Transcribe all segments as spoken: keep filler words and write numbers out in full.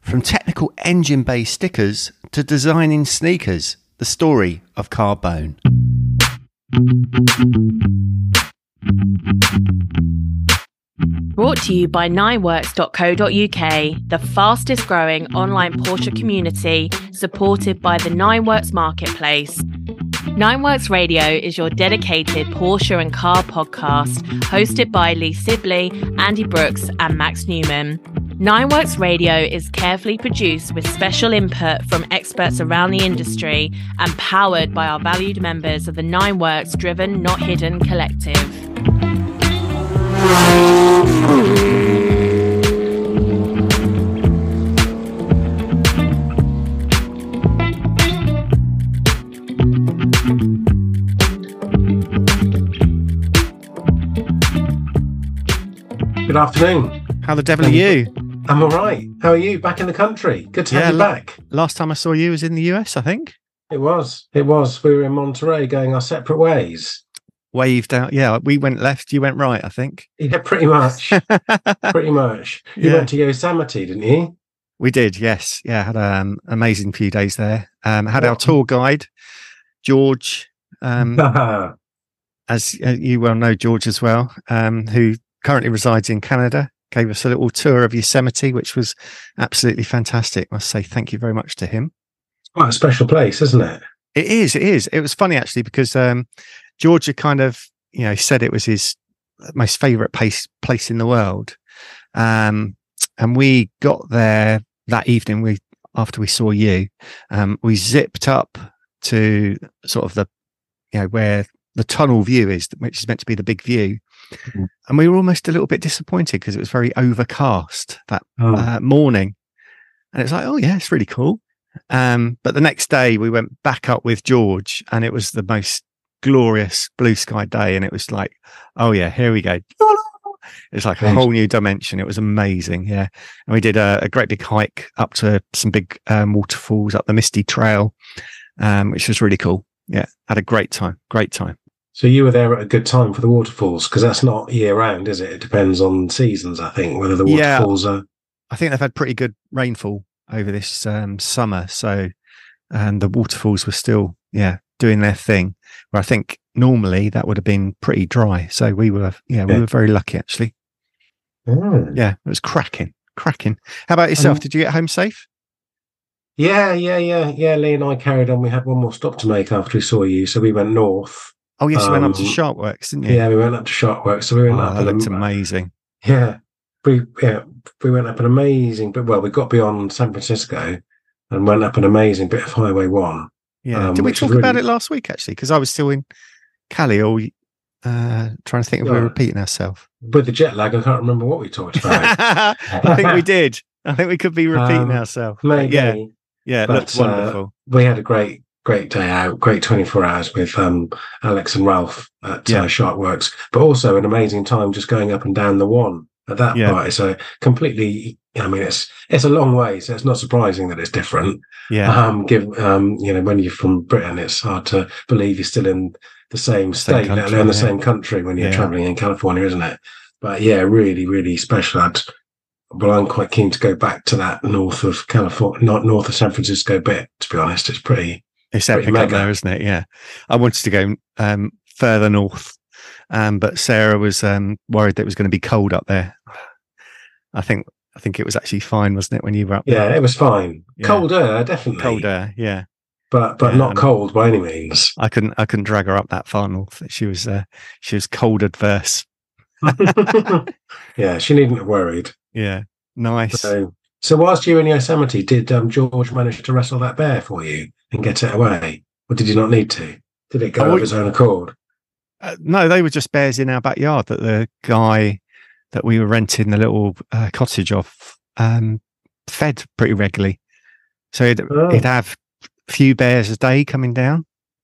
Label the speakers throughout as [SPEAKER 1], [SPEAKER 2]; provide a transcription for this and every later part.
[SPEAKER 1] From technical engine-based stickers to designing sneakers, the story of Carbone.
[SPEAKER 2] Brought to you by nine works dot co dot uk, the fastest growing online Porsche community, supported by the nine works Marketplace. nine works Radio is your dedicated Porsche and car podcast, hosted by Lee Sibley, Andy Brooks and Max Newman. nine works Radio is carefully produced with special input from experts around the industry and powered by our valued members of the nine works Driven Not Hidden Collective.
[SPEAKER 3] Good afternoon.
[SPEAKER 1] How the devil are you?
[SPEAKER 3] I'm all right. How are you? Back in the country. Good to have
[SPEAKER 1] Yeah,
[SPEAKER 3] you
[SPEAKER 1] la-
[SPEAKER 3] back.
[SPEAKER 1] Last time I saw you was in the U S, I think.
[SPEAKER 3] It was. It was. We were in Monterey going our separate ways.
[SPEAKER 1] Waved out. Yeah, we went left, you went right, I think.
[SPEAKER 3] Yeah, pretty much. pretty much. You
[SPEAKER 1] Yeah.
[SPEAKER 3] went to Yosemite, didn't you?
[SPEAKER 1] We did, yes. Yeah, had an um, amazing few days there. Um, had our tour guide, George, um, as uh, you well know, George as well, um, who currently resides in Canada, gave us a little tour of Yosemite, which was absolutely fantastic. I must say thank you very much to him.
[SPEAKER 3] It's quite a special place, isn't it?
[SPEAKER 1] It is, it is. It was funny actually because um, George had kind of, you know, said it was his most favourite place place in the world, um, and we got there that evening. We after we saw you, um, we zipped up to sort of the, you know, where the tunnel view is, which is meant to be the big view. Mm. And we were almost a little bit disappointed because it was very overcast that
[SPEAKER 3] Oh.
[SPEAKER 1] uh, morning. And it's like, oh yeah, it's really cool. Um, but the next day we went back up with George and it was the most glorious blue sky day. And it was like, oh yeah, here we go. It's like a
[SPEAKER 3] Thanks.
[SPEAKER 1] whole new dimension. It was amazing. Yeah. And we did a, a great big hike up to some big um, waterfalls up the Misty Trail, um, which was really cool. Yeah. Had a great time. Great time.
[SPEAKER 3] So you were there at a good time for the waterfalls, because that's not year round, is it? It depends on seasons, I think, whether the
[SPEAKER 1] Yeah.
[SPEAKER 3] waterfalls are...
[SPEAKER 1] I think they've had pretty good rainfall over this um, summer. So, and the waterfalls were still, yeah, doing their thing. Where I think normally that would have been pretty dry. So we were, yeah, we
[SPEAKER 3] Yeah.
[SPEAKER 1] were very lucky actually.
[SPEAKER 3] Oh.
[SPEAKER 1] Yeah, it was cracking, cracking. How about yourself?
[SPEAKER 3] Um,
[SPEAKER 1] Did you get home safe?
[SPEAKER 3] Yeah, yeah, yeah, yeah. Lee and I carried on. We had one more stop to make after we saw you, so we went north.
[SPEAKER 1] Oh yes, you went up to
[SPEAKER 3] um,
[SPEAKER 1] Sharkworks, didn't you?
[SPEAKER 3] Yeah, we went up to Sharkworks. So we went
[SPEAKER 1] Oh,
[SPEAKER 3] up
[SPEAKER 1] that
[SPEAKER 3] and
[SPEAKER 1] looked amazing.
[SPEAKER 3] Yeah, we yeah we went up an amazing, but well, we got beyond San Francisco and went up an amazing bit of Highway One.
[SPEAKER 1] Yeah.
[SPEAKER 3] um,
[SPEAKER 1] Did we
[SPEAKER 3] which was
[SPEAKER 1] talk about
[SPEAKER 3] really-
[SPEAKER 1] it last week actually? Because I was still in Cali, or uh, trying to think if we
[SPEAKER 3] Yeah.
[SPEAKER 1] we're repeating ourselves.
[SPEAKER 3] With the jet lag, I can't remember what we talked about.
[SPEAKER 1] I think we did. I think we could be repeating
[SPEAKER 3] Um,
[SPEAKER 1] ourselves.
[SPEAKER 3] Maybe.
[SPEAKER 1] Yeah, yeah, it
[SPEAKER 3] But,
[SPEAKER 1] looked wonderful.
[SPEAKER 3] Uh, we had a great, great day out, great twenty-four hours with um, Alex and Ralph at
[SPEAKER 1] Yeah.
[SPEAKER 3] uh, Sharkworks, but also an amazing time just going up and down the one at that
[SPEAKER 1] Yeah.
[SPEAKER 3] part. It's a completely, I mean, it's it's a long way, so it's not surprising that it's different.
[SPEAKER 1] Yeah,
[SPEAKER 3] Um, give um, you know, when you're from Britain, it's hard to believe you're still in the same
[SPEAKER 1] Same
[SPEAKER 3] state, let
[SPEAKER 1] country,
[SPEAKER 3] alone the
[SPEAKER 1] yeah.
[SPEAKER 3] same country when you're
[SPEAKER 1] Yeah.
[SPEAKER 3] traveling in California, isn't it? But yeah, really, really special. I'd, well, I'm quite keen to go back to that north of California, not north of San Francisco bit. To be honest, it's pretty.
[SPEAKER 1] it's
[SPEAKER 3] pretty
[SPEAKER 1] epic up
[SPEAKER 3] mega.
[SPEAKER 1] there, isn't it? Yeah, I wanted to go um, further north, um, but Sarah was um, worried that it was going to be cold up there. I think I think it was actually fine, wasn't it, when you were up
[SPEAKER 3] Yeah,
[SPEAKER 1] there?
[SPEAKER 3] it was fine.
[SPEAKER 1] Yeah.
[SPEAKER 3] Colder, definitely.
[SPEAKER 1] Colder, yeah.
[SPEAKER 3] but but
[SPEAKER 1] Yeah,
[SPEAKER 3] not
[SPEAKER 1] and-
[SPEAKER 3] cold by any means.
[SPEAKER 1] I couldn't I couldn't drag her up that far north. She was uh, she was cold adverse.
[SPEAKER 3] Yeah, she needn't have worried.
[SPEAKER 1] Yeah, nice.
[SPEAKER 3] So, so whilst you were in Yosemite, did um, George manage to wrestle that bear for you and get it away, or did you not need to? Did it go
[SPEAKER 1] Oh,
[SPEAKER 3] of its own accord?
[SPEAKER 1] Uh, no, they were just bears in our backyard that the guy that we were renting the little uh, cottage off um, fed pretty regularly. So he'd,
[SPEAKER 3] Oh.
[SPEAKER 1] he'd have a few bears a day coming down,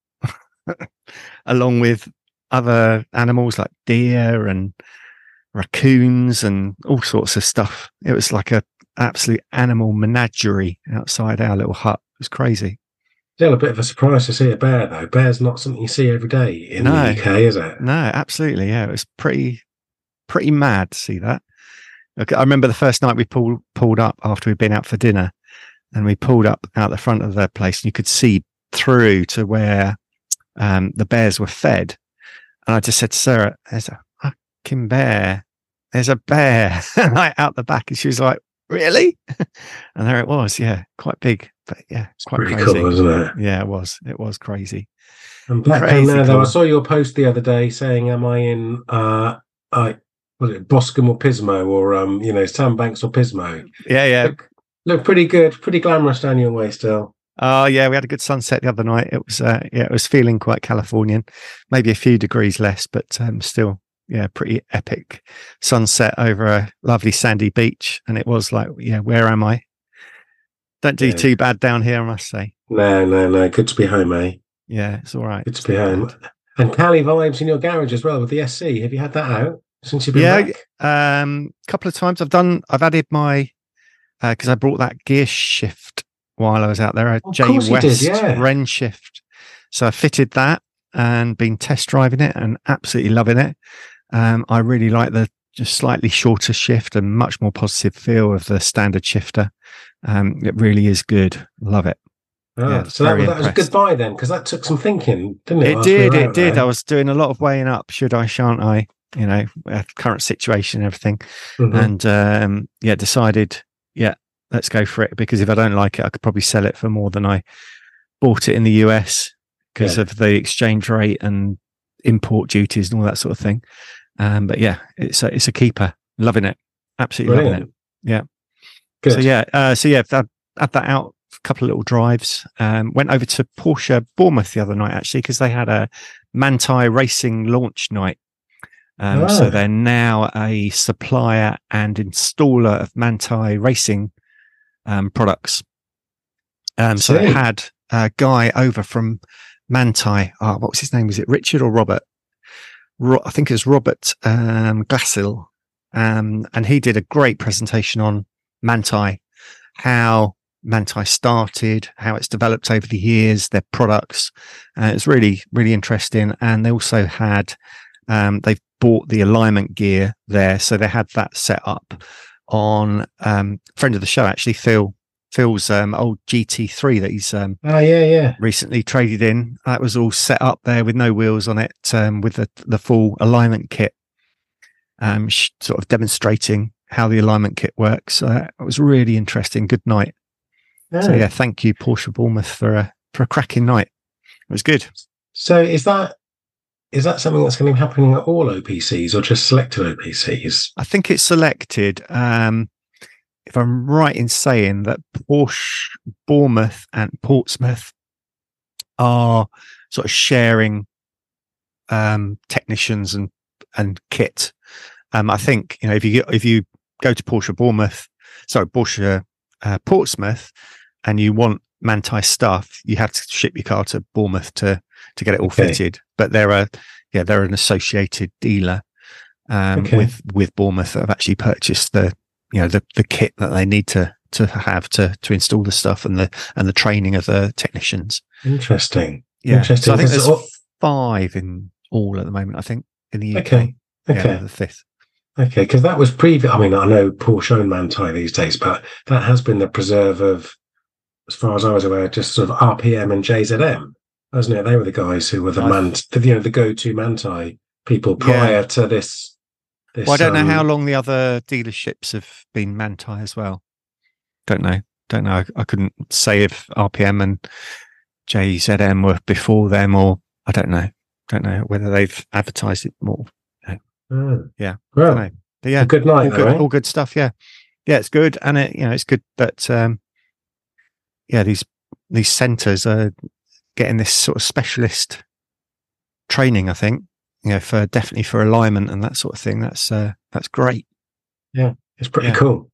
[SPEAKER 1] along with other animals like deer and raccoons and all sorts of stuff. It was like a absolute animal menagerie outside our little hut. It was crazy.
[SPEAKER 3] Still a bit of a surprise to see a bear, though. Bear's not something you see every day in
[SPEAKER 1] No.
[SPEAKER 3] the U K, is it?
[SPEAKER 1] No, absolutely. Yeah, it was pretty, pretty mad to see that. Okay, I remember the first night we pulled pulled up after we'd been out for dinner, and we pulled up out the front of the place, and you could see through to where um, the bears were fed. And I just said to Sarah, "There's a fucking bear. There's a bear right out the back." And she was like, "Really?" And there it was. Yeah, quite big, but yeah,
[SPEAKER 3] It's
[SPEAKER 1] quite
[SPEAKER 3] pretty
[SPEAKER 1] crazy.
[SPEAKER 3] cool, isn't it?
[SPEAKER 1] Yeah, it was. It was crazy.
[SPEAKER 3] I'm back
[SPEAKER 1] Crazy
[SPEAKER 3] on there, though.
[SPEAKER 1] cool.
[SPEAKER 3] I saw your post the other day saying, "Am I in? Uh, I was it Boscombe or Pismo, or um, you know, Sandbanks or Pismo?"
[SPEAKER 1] Yeah, yeah.
[SPEAKER 3] Look, look pretty good, pretty glamorous down your way still.
[SPEAKER 1] Oh, yeah. We had a good sunset the other night. It was, uh, yeah, it was feeling quite Californian. Maybe a few degrees less, but um, still, yeah, pretty epic sunset over a lovely sandy beach. And it was like, yeah, where am I? Don't do
[SPEAKER 3] Yeah.
[SPEAKER 1] too bad down here, I must say.
[SPEAKER 3] No, no, no. Good to be home, eh?
[SPEAKER 1] Yeah, it's all right.
[SPEAKER 3] Good to be home. And Cali vibes in your garage as well with the S C. Have you had that out since you've been
[SPEAKER 1] Yeah,
[SPEAKER 3] back?
[SPEAKER 1] um, a couple of times I've done. I've added my because uh, I brought that gear shift while I was out there. A
[SPEAKER 3] Of
[SPEAKER 1] J
[SPEAKER 3] course you
[SPEAKER 1] West
[SPEAKER 3] did, yeah.
[SPEAKER 1] Wren shift. So I fitted that and been test driving it and absolutely loving it. Um, I really like the just slightly shorter shift and much more positive feel of the standard shifter. Um, it really is good. Love it.
[SPEAKER 3] Ah,
[SPEAKER 1] Yeah,
[SPEAKER 3] so that,
[SPEAKER 1] very
[SPEAKER 3] that was a
[SPEAKER 1] impressed.
[SPEAKER 3] good buy then, because that took some thinking, didn't it?
[SPEAKER 1] It
[SPEAKER 3] whilst we
[SPEAKER 1] did.
[SPEAKER 3] were
[SPEAKER 1] It
[SPEAKER 3] out
[SPEAKER 1] did.
[SPEAKER 3] there?
[SPEAKER 1] I was doing a lot of weighing up. Should I? Shan't I? You know, uh, current situation and everything.
[SPEAKER 3] Mhm.
[SPEAKER 1] And um, yeah, decided, yeah, let's go for it, because if I don't like it, I could probably sell it for more than I bought it in the U S because
[SPEAKER 3] Yeah.
[SPEAKER 1] of the exchange rate and import duties and all that sort of thing. Um, but yeah, it's a, it's a keeper. Loving it. Absolutely loving
[SPEAKER 3] Brilliant.
[SPEAKER 1] it. Yeah.
[SPEAKER 3] Good.
[SPEAKER 1] So yeah, uh, so yeah, I've had that out, a couple of little drives. Um, went over to Porsche Bournemouth the other night actually, because they had a Manthey Racing launch night. Um,
[SPEAKER 3] Ah.
[SPEAKER 1] So they're now a supplier and installer of Manthey Racing um, products. Um, so they
[SPEAKER 3] See.
[SPEAKER 1] had a guy over from Manthey. Oh, what was his name? Was it Richard or Robert? Ro- I think it was Robert um, Glassill. Um, and he did a great presentation on Manthey, how Manthey started, how it's developed over the years, their products. Uh, it's really, really interesting. And they also had, um, they've bought the alignment gear there. So they had that set up on, um, friend of the show, actually, Phil, Phil's, um, old G T three that he's, um,
[SPEAKER 3] Oh, yeah, yeah.
[SPEAKER 1] recently traded in. That was all set up there with no wheels on it, um, with the, the full alignment kit, um, sh- sort of demonstrating how the alignment kit works. So that was really interesting. Good night. So
[SPEAKER 3] Yeah.
[SPEAKER 1] yeah, thank you, Porsche Bournemouth, for a for a cracking night. It was good.
[SPEAKER 3] So is that is that something that's going to be happening at all O P Cs or just selected O P Cs?
[SPEAKER 1] I think it's selected. Um, if I'm right in saying that Porsche Bournemouth and Portsmouth are sort of sharing um, technicians and and kit. Um, I think you know if you get, if you go to Porsche Bournemouth, sorry Porsche uh, Portsmouth, and you want Manthey stuff, you have to ship your car to Bournemouth to to get it all
[SPEAKER 3] Okay.
[SPEAKER 1] fitted. But they're a yeah they're an associated dealer um,
[SPEAKER 3] Okay.
[SPEAKER 1] with with Bournemouth that have actually purchased the you know the the kit that they need to to have to to install the stuff and the and the training of the technicians.
[SPEAKER 3] Interesting.
[SPEAKER 1] Yeah,
[SPEAKER 3] Interesting.
[SPEAKER 1] so I think
[SPEAKER 3] 'Cause
[SPEAKER 1] there's
[SPEAKER 3] all-
[SPEAKER 1] five in all at the moment. I think in the U K.
[SPEAKER 3] Okay. Okay.
[SPEAKER 1] Yeah, the fifth.
[SPEAKER 3] Okay, because that was previous. I mean, I know Porsche own Manthey these days, but that has been the preserve of, as far as I was aware, just sort of R P M and J Z M, wasn't it? They were the guys who were the
[SPEAKER 1] I-
[SPEAKER 3] man, the, you know, the go-to Manthey people prior to this. this
[SPEAKER 1] Well, I don't know
[SPEAKER 3] um,
[SPEAKER 1] how long the other dealerships have been Manthey as well. Don't know. Don't know. I, I couldn't say if R P M and J Z M were before them, or I don't know. Don't know whether they've advertised it more.
[SPEAKER 3] Oh.
[SPEAKER 1] Yeah.
[SPEAKER 3] Well,
[SPEAKER 1] Don't know. But yeah,
[SPEAKER 3] a good night,
[SPEAKER 1] all
[SPEAKER 3] though,
[SPEAKER 1] good,
[SPEAKER 3] eh?
[SPEAKER 1] all good stuff. Yeah, yeah, it's good, and it you know it's good that um, yeah these these centres are getting this sort of specialist training. I think you know for definitely for alignment and that sort of thing. That's uh, that's great.
[SPEAKER 3] It's pretty
[SPEAKER 1] Yeah.
[SPEAKER 3] cool.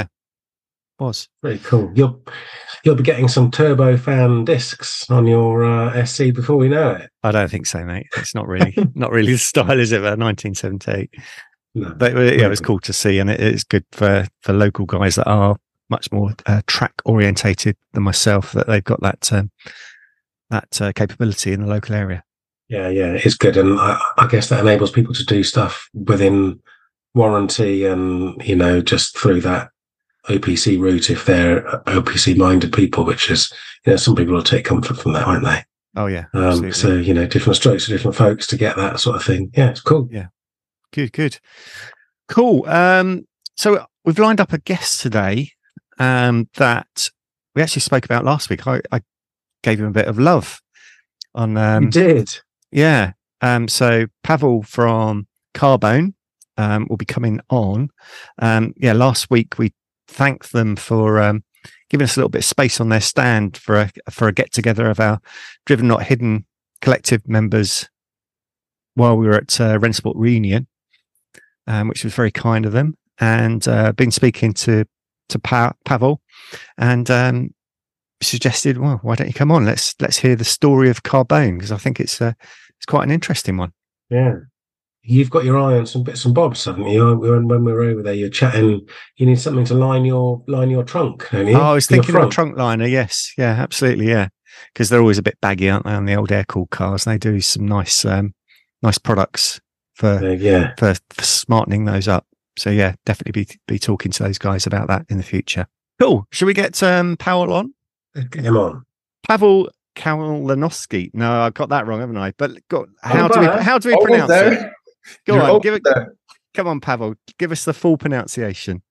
[SPEAKER 1] Was
[SPEAKER 3] Pretty cool. You'll you'll be getting some turbofan discs on your uh, S C before we know it.
[SPEAKER 1] I don't think so, mate. It's not really not really the style, is it? nineteen seventy-eight.
[SPEAKER 3] No.
[SPEAKER 1] But uh, yeah, it was
[SPEAKER 3] Maybe.
[SPEAKER 1] cool to see, and it, it's good for for local guys that are much more uh, track orientated than myself. That they've got that um, that uh, capability in the local area.
[SPEAKER 3] Yeah, yeah, it's good, and I, I guess that enables people to do stuff within warranty and, you know, just through that O P C route if they're O P C minded people, which is, you know, some people will take comfort from that, won't they?
[SPEAKER 1] Oh yeah.
[SPEAKER 3] Um, so, you know, different strokes for different folks to get that sort of thing. Yeah, it's cool.
[SPEAKER 1] Yeah. Good, good. Cool. Um, so we've lined up a guest today um, that we actually spoke about last week. I, I gave him a bit of love on. Um,
[SPEAKER 3] you did?
[SPEAKER 1] Yeah. Um, so Pavel from Carbone um, will be coming on. Um, yeah, last week we thanked them for um, giving us a little bit of space on their stand for a for a get together of our Driven Not Hidden collective members while we were at uh, Rennsport Reunion, um, which was very kind of them. And uh, been speaking to to pa- Pavel, and um, suggested, well, why don't you come on? Let's let's hear the story of Carbone, because I think it's uh, it's quite an interesting one.
[SPEAKER 3] Yeah. You've got your eye on some bits and bobs, haven't you? When, when we were over there, you're chatting. You need something to line your line your trunk, don't you?
[SPEAKER 1] Oh, I was thinking of a trunk liner. Yes, yeah, absolutely, yeah. Because they're always a bit baggy, aren't they, on the old air-cooled cars? They do some nice, um, nice products for
[SPEAKER 3] uh, yeah
[SPEAKER 1] for, for smartening those up. So yeah, definitely be be talking to those guys about that in the future. Cool. Should we get um, Pavel on?
[SPEAKER 3] Get him on.
[SPEAKER 1] Pavel Kalinowski. No, I got that wrong, haven't I? But got, how
[SPEAKER 4] oh,
[SPEAKER 1] do we how do we
[SPEAKER 4] Almost
[SPEAKER 1] pronounce
[SPEAKER 4] there.
[SPEAKER 1] it? Go
[SPEAKER 4] You're
[SPEAKER 1] on, give it.
[SPEAKER 4] There.
[SPEAKER 1] Come on, Pavel. Give us the full pronunciation.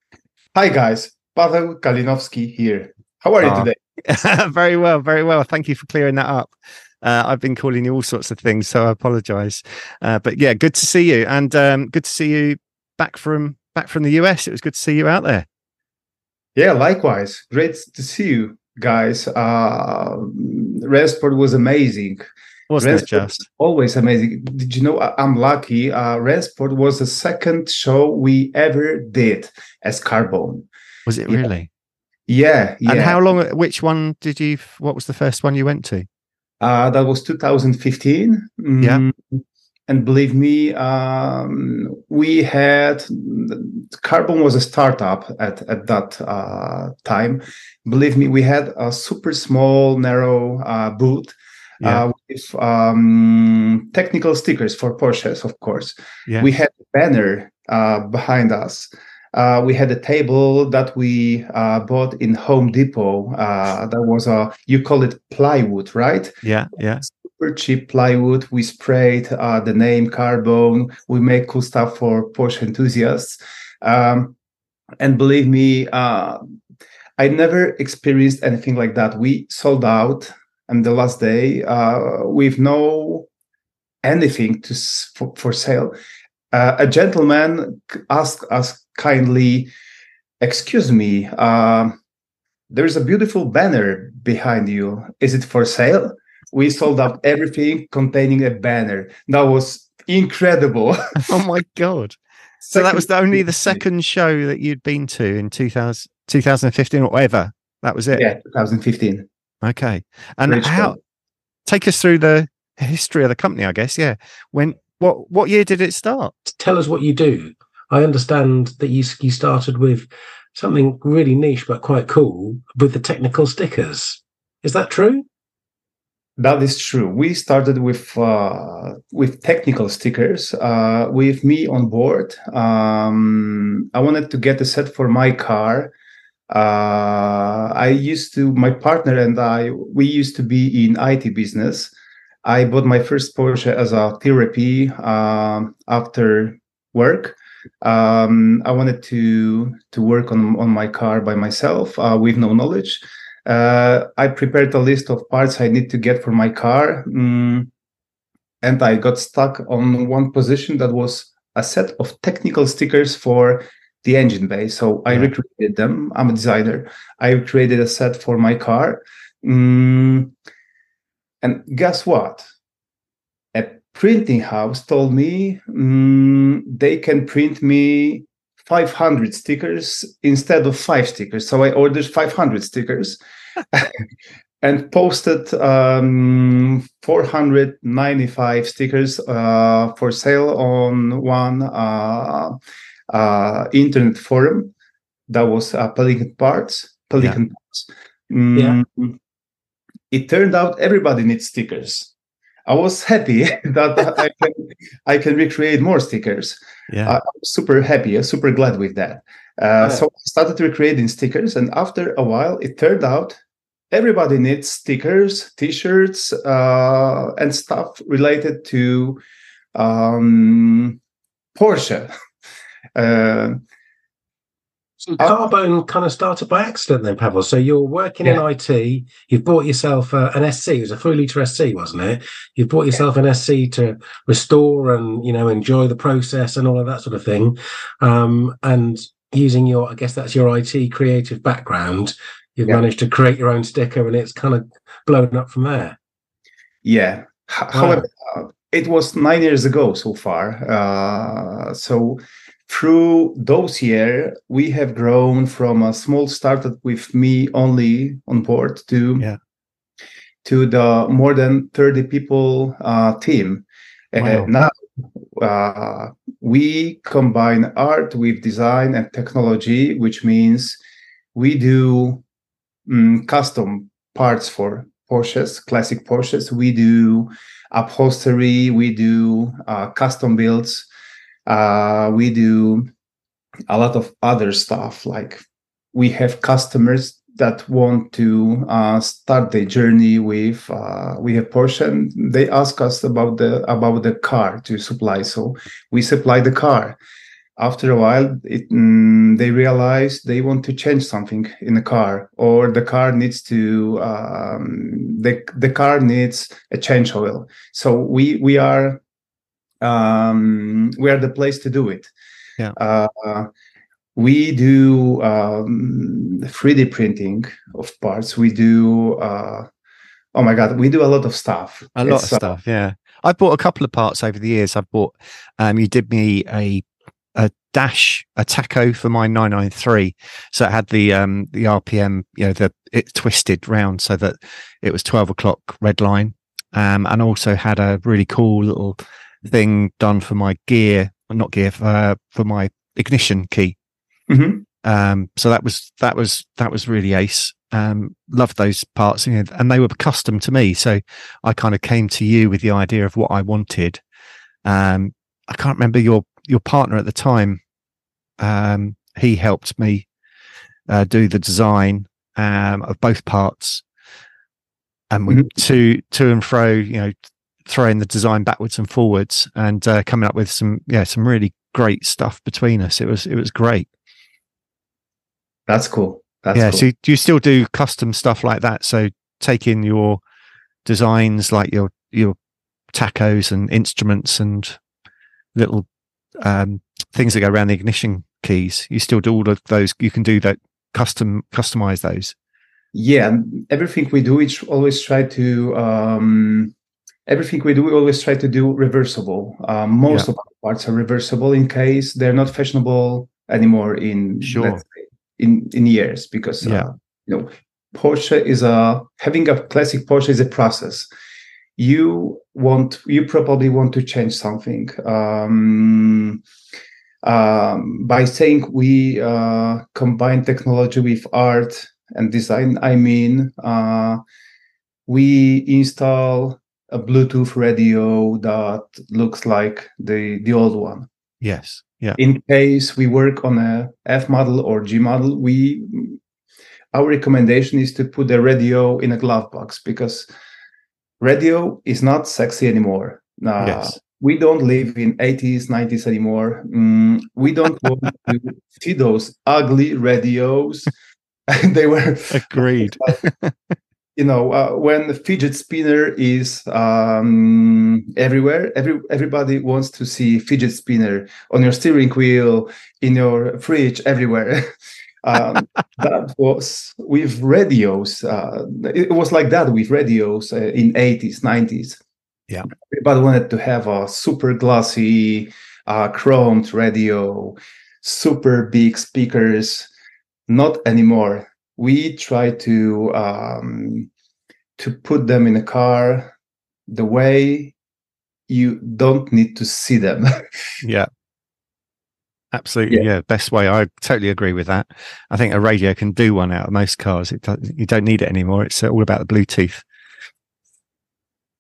[SPEAKER 4] Hi guys, Pavel Kalinowski here. How are you
[SPEAKER 1] Oh.
[SPEAKER 4] today?
[SPEAKER 1] Very well, very well. Thank you for clearing that up. Uh, I've been calling you all sorts of things, so I apologise. Uh, but yeah, good to see you, and um, good to see you back from back from the U S. It was good to see you out there.
[SPEAKER 4] Yeah, likewise. Great to see you guys. Uh, Rennsport was amazing.
[SPEAKER 1] Wasn't
[SPEAKER 4] Rennsport
[SPEAKER 1] it just?
[SPEAKER 4] Always amazing. Did you know, I'm lucky. Uh, Rennsport was the second show we ever did as Carbone.
[SPEAKER 1] Was it
[SPEAKER 4] Yeah.
[SPEAKER 1] really?
[SPEAKER 4] Yeah, yeah.
[SPEAKER 1] And how long? Which one did you? What was the first one you went to?
[SPEAKER 4] Uh, that was two thousand fifteen.
[SPEAKER 1] Yeah.
[SPEAKER 4] Mm, and believe me, um, we had Carbone was a startup at at that uh, time. Believe me, we had a super small, narrow uh, booth
[SPEAKER 1] Yeah.
[SPEAKER 4] uh, with um, technical stickers for Porsches, of course.
[SPEAKER 1] Yeah.
[SPEAKER 4] We had a banner uh, behind us. Uh, we had a table that we uh, bought in Home Depot. Uh, that was a, you call it plywood, right?
[SPEAKER 1] Yeah. Yeah.
[SPEAKER 4] Super cheap plywood. We sprayed uh, the name Carbone. We make cool stuff for Porsche enthusiasts. Um, and believe me, uh, I never experienced anything like that. We sold out on the last day uh, with no anything to for, for sale. Uh, a gentleman asked us kindly, excuse me, uh, there's a beautiful banner behind you. Is it for sale? We sold out everything containing a banner. That was incredible.
[SPEAKER 1] Oh my God. So that was the, only the second show that you'd been to in two thousand, twenty fifteen or whatever. That was it.
[SPEAKER 4] Yeah, twenty fifteen.
[SPEAKER 1] Okay. And
[SPEAKER 4] Great
[SPEAKER 1] how,
[SPEAKER 4] show.
[SPEAKER 1] take us through the history of the company, I guess. Yeah. When, what, what year did it start?
[SPEAKER 3] Tell us what you do. I understand that you you started with something really niche but quite cool with the technical stickers. Is that true?
[SPEAKER 4] That is true. We started with uh, with technical stickers. Uh, with me on board, um, I wanted to get a set for my car. Uh, I used to, my partner and I, we used to be in I T business. I bought my first Porsche as a therapy um, after work. Um, I wanted to to work on on my car by myself uh, with no knowledge. Uh, I prepared a list of parts I need to get for my car, um, and I got stuck on one position that was a set of technical stickers for the engine bay. So I
[SPEAKER 1] Yeah.
[SPEAKER 4] recreated them. I'm a designer. I created a set for my car. Um, and guess what? A printing house told me um, they can print me five hundred stickers instead of five stickers. So I ordered five hundred stickers and posted um, four hundred ninety-five stickers uh, for sale on one uh, uh, internet forum. That was uh, Pelican Parts. Pelican
[SPEAKER 1] Yeah.
[SPEAKER 4] Parts. Mm, It turned out everybody needs stickers. I was happy that I can I can recreate more stickers.
[SPEAKER 1] Yeah,
[SPEAKER 4] uh, I'm super happy, uh, super glad with that. Uh,
[SPEAKER 3] Yeah.
[SPEAKER 4] so I started recreating stickers, and after a while, it turned out everybody needs stickers, T-shirts, uh, and stuff related to um, Porsche. Uh,
[SPEAKER 3] So Carbone kind of started by accident then, Pavel. So you're working in
[SPEAKER 4] Yeah.
[SPEAKER 3] I T. You've bought yourself uh, an S C. It was a three litre S C, wasn't it? You've bought yourself an S C to restore and, you know, enjoy the process and all of that sort of thing. Um, and using your, I guess that's your I T creative background, you've
[SPEAKER 4] Yeah.
[SPEAKER 3] managed to create your own sticker, and it's kind of blown up from there.
[SPEAKER 4] Yeah. H-
[SPEAKER 3] Wow.
[SPEAKER 4] However, uh, it was nine years ago so far. Uh, so through those years, we have grown from a small startup with me only on board to
[SPEAKER 1] Yeah.
[SPEAKER 4] to the more than thirty people uh, team. Uh,
[SPEAKER 1] Wow.
[SPEAKER 4] now uh, we combine art with design and technology, which means we do um, custom parts for Porsches, classic Porsches. We do upholstery, we do uh, custom builds, uh, we do a lot of other stuff. Like we have customers that want to uh, start their journey with uh, we have Porsche, and they ask us about the about the car to supply. So we supply the car. After a while, it, mm, they realize they want to change something in the car, or the car needs to um, the the car needs a change oil. So we we are um, we are the place to do it.
[SPEAKER 1] Yeah.
[SPEAKER 4] Uh, we do um, three D printing of parts. We do uh, oh my god, we do a lot of stuff.
[SPEAKER 1] A lot
[SPEAKER 4] It's,
[SPEAKER 1] of stuff. Yeah, I bought a couple of parts over the years. I bought. Um, you did me a a dash a taco for my nine ninety-three, so it had the um the R P M, you know, the it twisted round so that it was twelve o'clock red line, um, and also had a really cool little thing done for my gear, not gear, uh, for my ignition key.
[SPEAKER 4] Mhm.
[SPEAKER 1] Um, so that was that was that was really ace. Um, loved those parts, you know, and they were custom to me. So I kind of came to you with the idea of what I wanted. Um, I can't remember your your partner at the time. Um, he helped me uh, do the design um, of both parts, and we
[SPEAKER 4] Mhm.
[SPEAKER 1] to to and fro, you know, throwing the design backwards and forwards, and uh, coming up with some yeah some really great stuff between us. It was it was great.
[SPEAKER 4] That's cool. That's
[SPEAKER 1] yeah.
[SPEAKER 4] cool.
[SPEAKER 1] So do you still do custom stuff like that? So taking your designs, like your your tacos and instruments and little um, things that go around the ignition keys. You still do all of those. You can do that custom customize those.
[SPEAKER 4] Yeah, everything we do, we tr- always try to um, everything we do, we always try to do reversible. Um, most
[SPEAKER 1] Yeah.
[SPEAKER 4] of our parts are reversible in case they're not fashionable anymore in
[SPEAKER 1] Sure.
[SPEAKER 4] let's say, in in years, because
[SPEAKER 1] Yeah.
[SPEAKER 4] uh, you know Porsche is a having a classic Porsche is a process. You want you probably want to change something. Um, um, by saying we uh, combine technology with art and design, I mean uh, we install a Bluetooth radio that looks like the the old one.
[SPEAKER 1] Yes. Yeah.
[SPEAKER 4] In case we work on a F model or G model, we our recommendation is to put the radio in a glove box, because radio is not sexy anymore. Uh,
[SPEAKER 1] Yes.
[SPEAKER 4] We don't live in eighties, nineties anymore. Mm, we don't want to see those ugly radios. They were
[SPEAKER 1] Agreed.
[SPEAKER 4] you know, uh, when the fidget spinner is um, everywhere, every everybody wants to see fidget spinner on your steering wheel, in your fridge, everywhere. um, that was with radios. Uh, it was like that with radios uh, in eighties, nineties.
[SPEAKER 1] Yeah.
[SPEAKER 4] Everybody wanted to have a super glossy, uh, chromed radio, super big speakers. Not anymore. We try to um, to put them in a car the way you don't need to see them.
[SPEAKER 1] Yeah. Absolutely. Yeah.
[SPEAKER 4] Yeah.
[SPEAKER 1] Best way. I totally agree with that. I think a radio can do one out of most cars. It does, you don't need it anymore. It's all about the Bluetooth.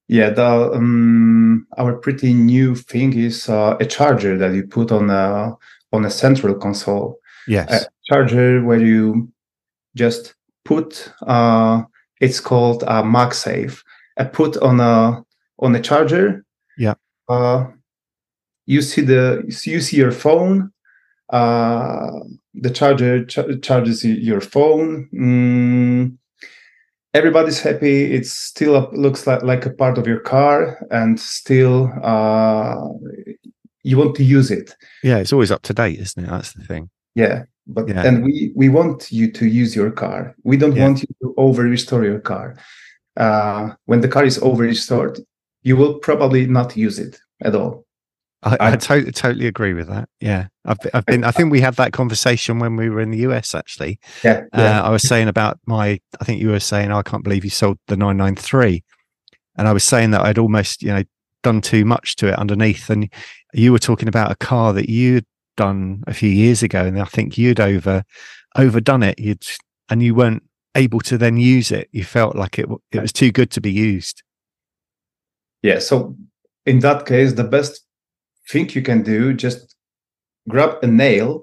[SPEAKER 4] Yeah, the um, our pretty new thing is uh, a charger that you put on a on a central console.
[SPEAKER 1] Yes.
[SPEAKER 4] A charger where you just put. Uh, it's called a MagSafe. I put on a on a charger.
[SPEAKER 1] Yeah.
[SPEAKER 4] Uh, you see the you see your phone. Uh, the charger ch- charges your phone. Mm, everybody's happy. It still a, looks like, like a part of your car, and still uh, you want to use it.
[SPEAKER 1] Yeah, it's always up to date, isn't it? That's the thing.
[SPEAKER 4] Yeah, but
[SPEAKER 1] Yeah.
[SPEAKER 4] and we we want you to use your car. We don't
[SPEAKER 1] Yeah.
[SPEAKER 4] want you to over restore your car. Uh, when the car is over restored, you will probably not use it at all.
[SPEAKER 1] I, I
[SPEAKER 4] I-
[SPEAKER 1] totally totally agree with that. Yeah, I've I've been. I think we had that conversation when we were in the U S. Actually,
[SPEAKER 4] Yeah, yeah.
[SPEAKER 1] uh, I was saying about my. I think you were saying, oh, I can't believe you sold the nine ninety-three, and I was saying that I'd almost, you know, done too much to it underneath, and you were talking about a car that you'd done a few years ago, and I think you'd over overdone it. You'd and you weren't able to then use it. You felt like it it was too good to be used.
[SPEAKER 4] Yeah, so in that case, the best thing you can do, just grab a nail,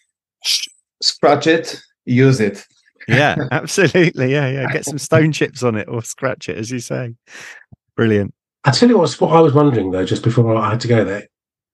[SPEAKER 4] scratch it, use it.
[SPEAKER 1] Yeah, absolutely. Yeah, yeah. Get some stone chips on it or scratch it, as you say. Brilliant.
[SPEAKER 3] I tell you what's what I was wondering though, just before I had to go there.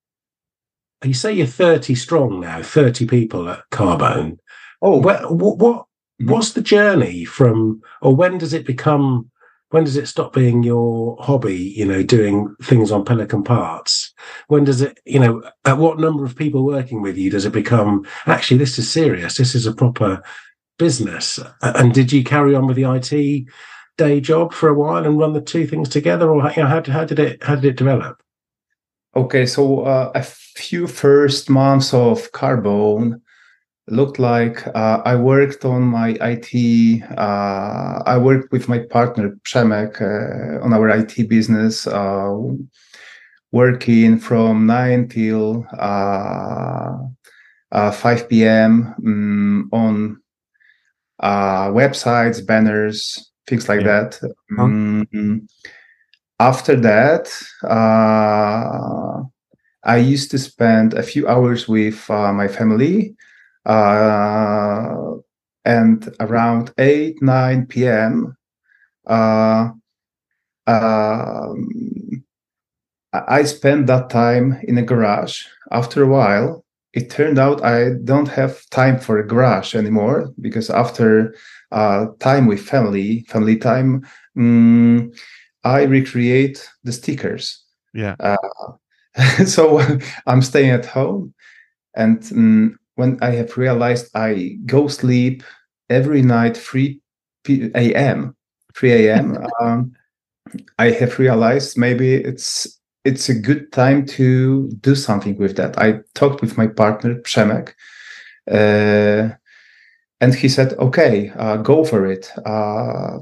[SPEAKER 3] You say you're thirty strong now, thirty people at Carbone.
[SPEAKER 4] Oh,
[SPEAKER 3] What, what, what what's the journey from, or when does it become? When does it stop being your hobby? You know, doing things on Pelican parts. When does it? You know, at what number of people working with you does it become? Actually, this is serious. This is a proper business. And did you carry on with the I T day job for a while and run the two things together, or you know, how, how did it how did it develop?
[SPEAKER 4] okay. So uh, a few first months of Carbone looked like uh, I worked on my I T. Uh, I worked with my partner Przemek uh, on our I T business, uh, working from nine till uh, uh, five p.m. Um, on uh, websites, banners, things like
[SPEAKER 1] Yeah.
[SPEAKER 4] that. Um, after that, uh, I used to spend a few hours with uh, my family. Uh, and around eight, nine p.m., uh, um, I spent that time in a garage. After a while, it turned out I don't have time for a garage anymore, because after uh, time with family, family time, um, I recreate the stickers.
[SPEAKER 1] Yeah.
[SPEAKER 4] Uh, so I'm staying at home, and um, when I have realized I go sleep every night three a.m., three a.m., um, I have realized maybe it's it's a good time to do something with that. I talked with my partner Przemek, uh, and he said, "Okay, uh, go for it. Uh,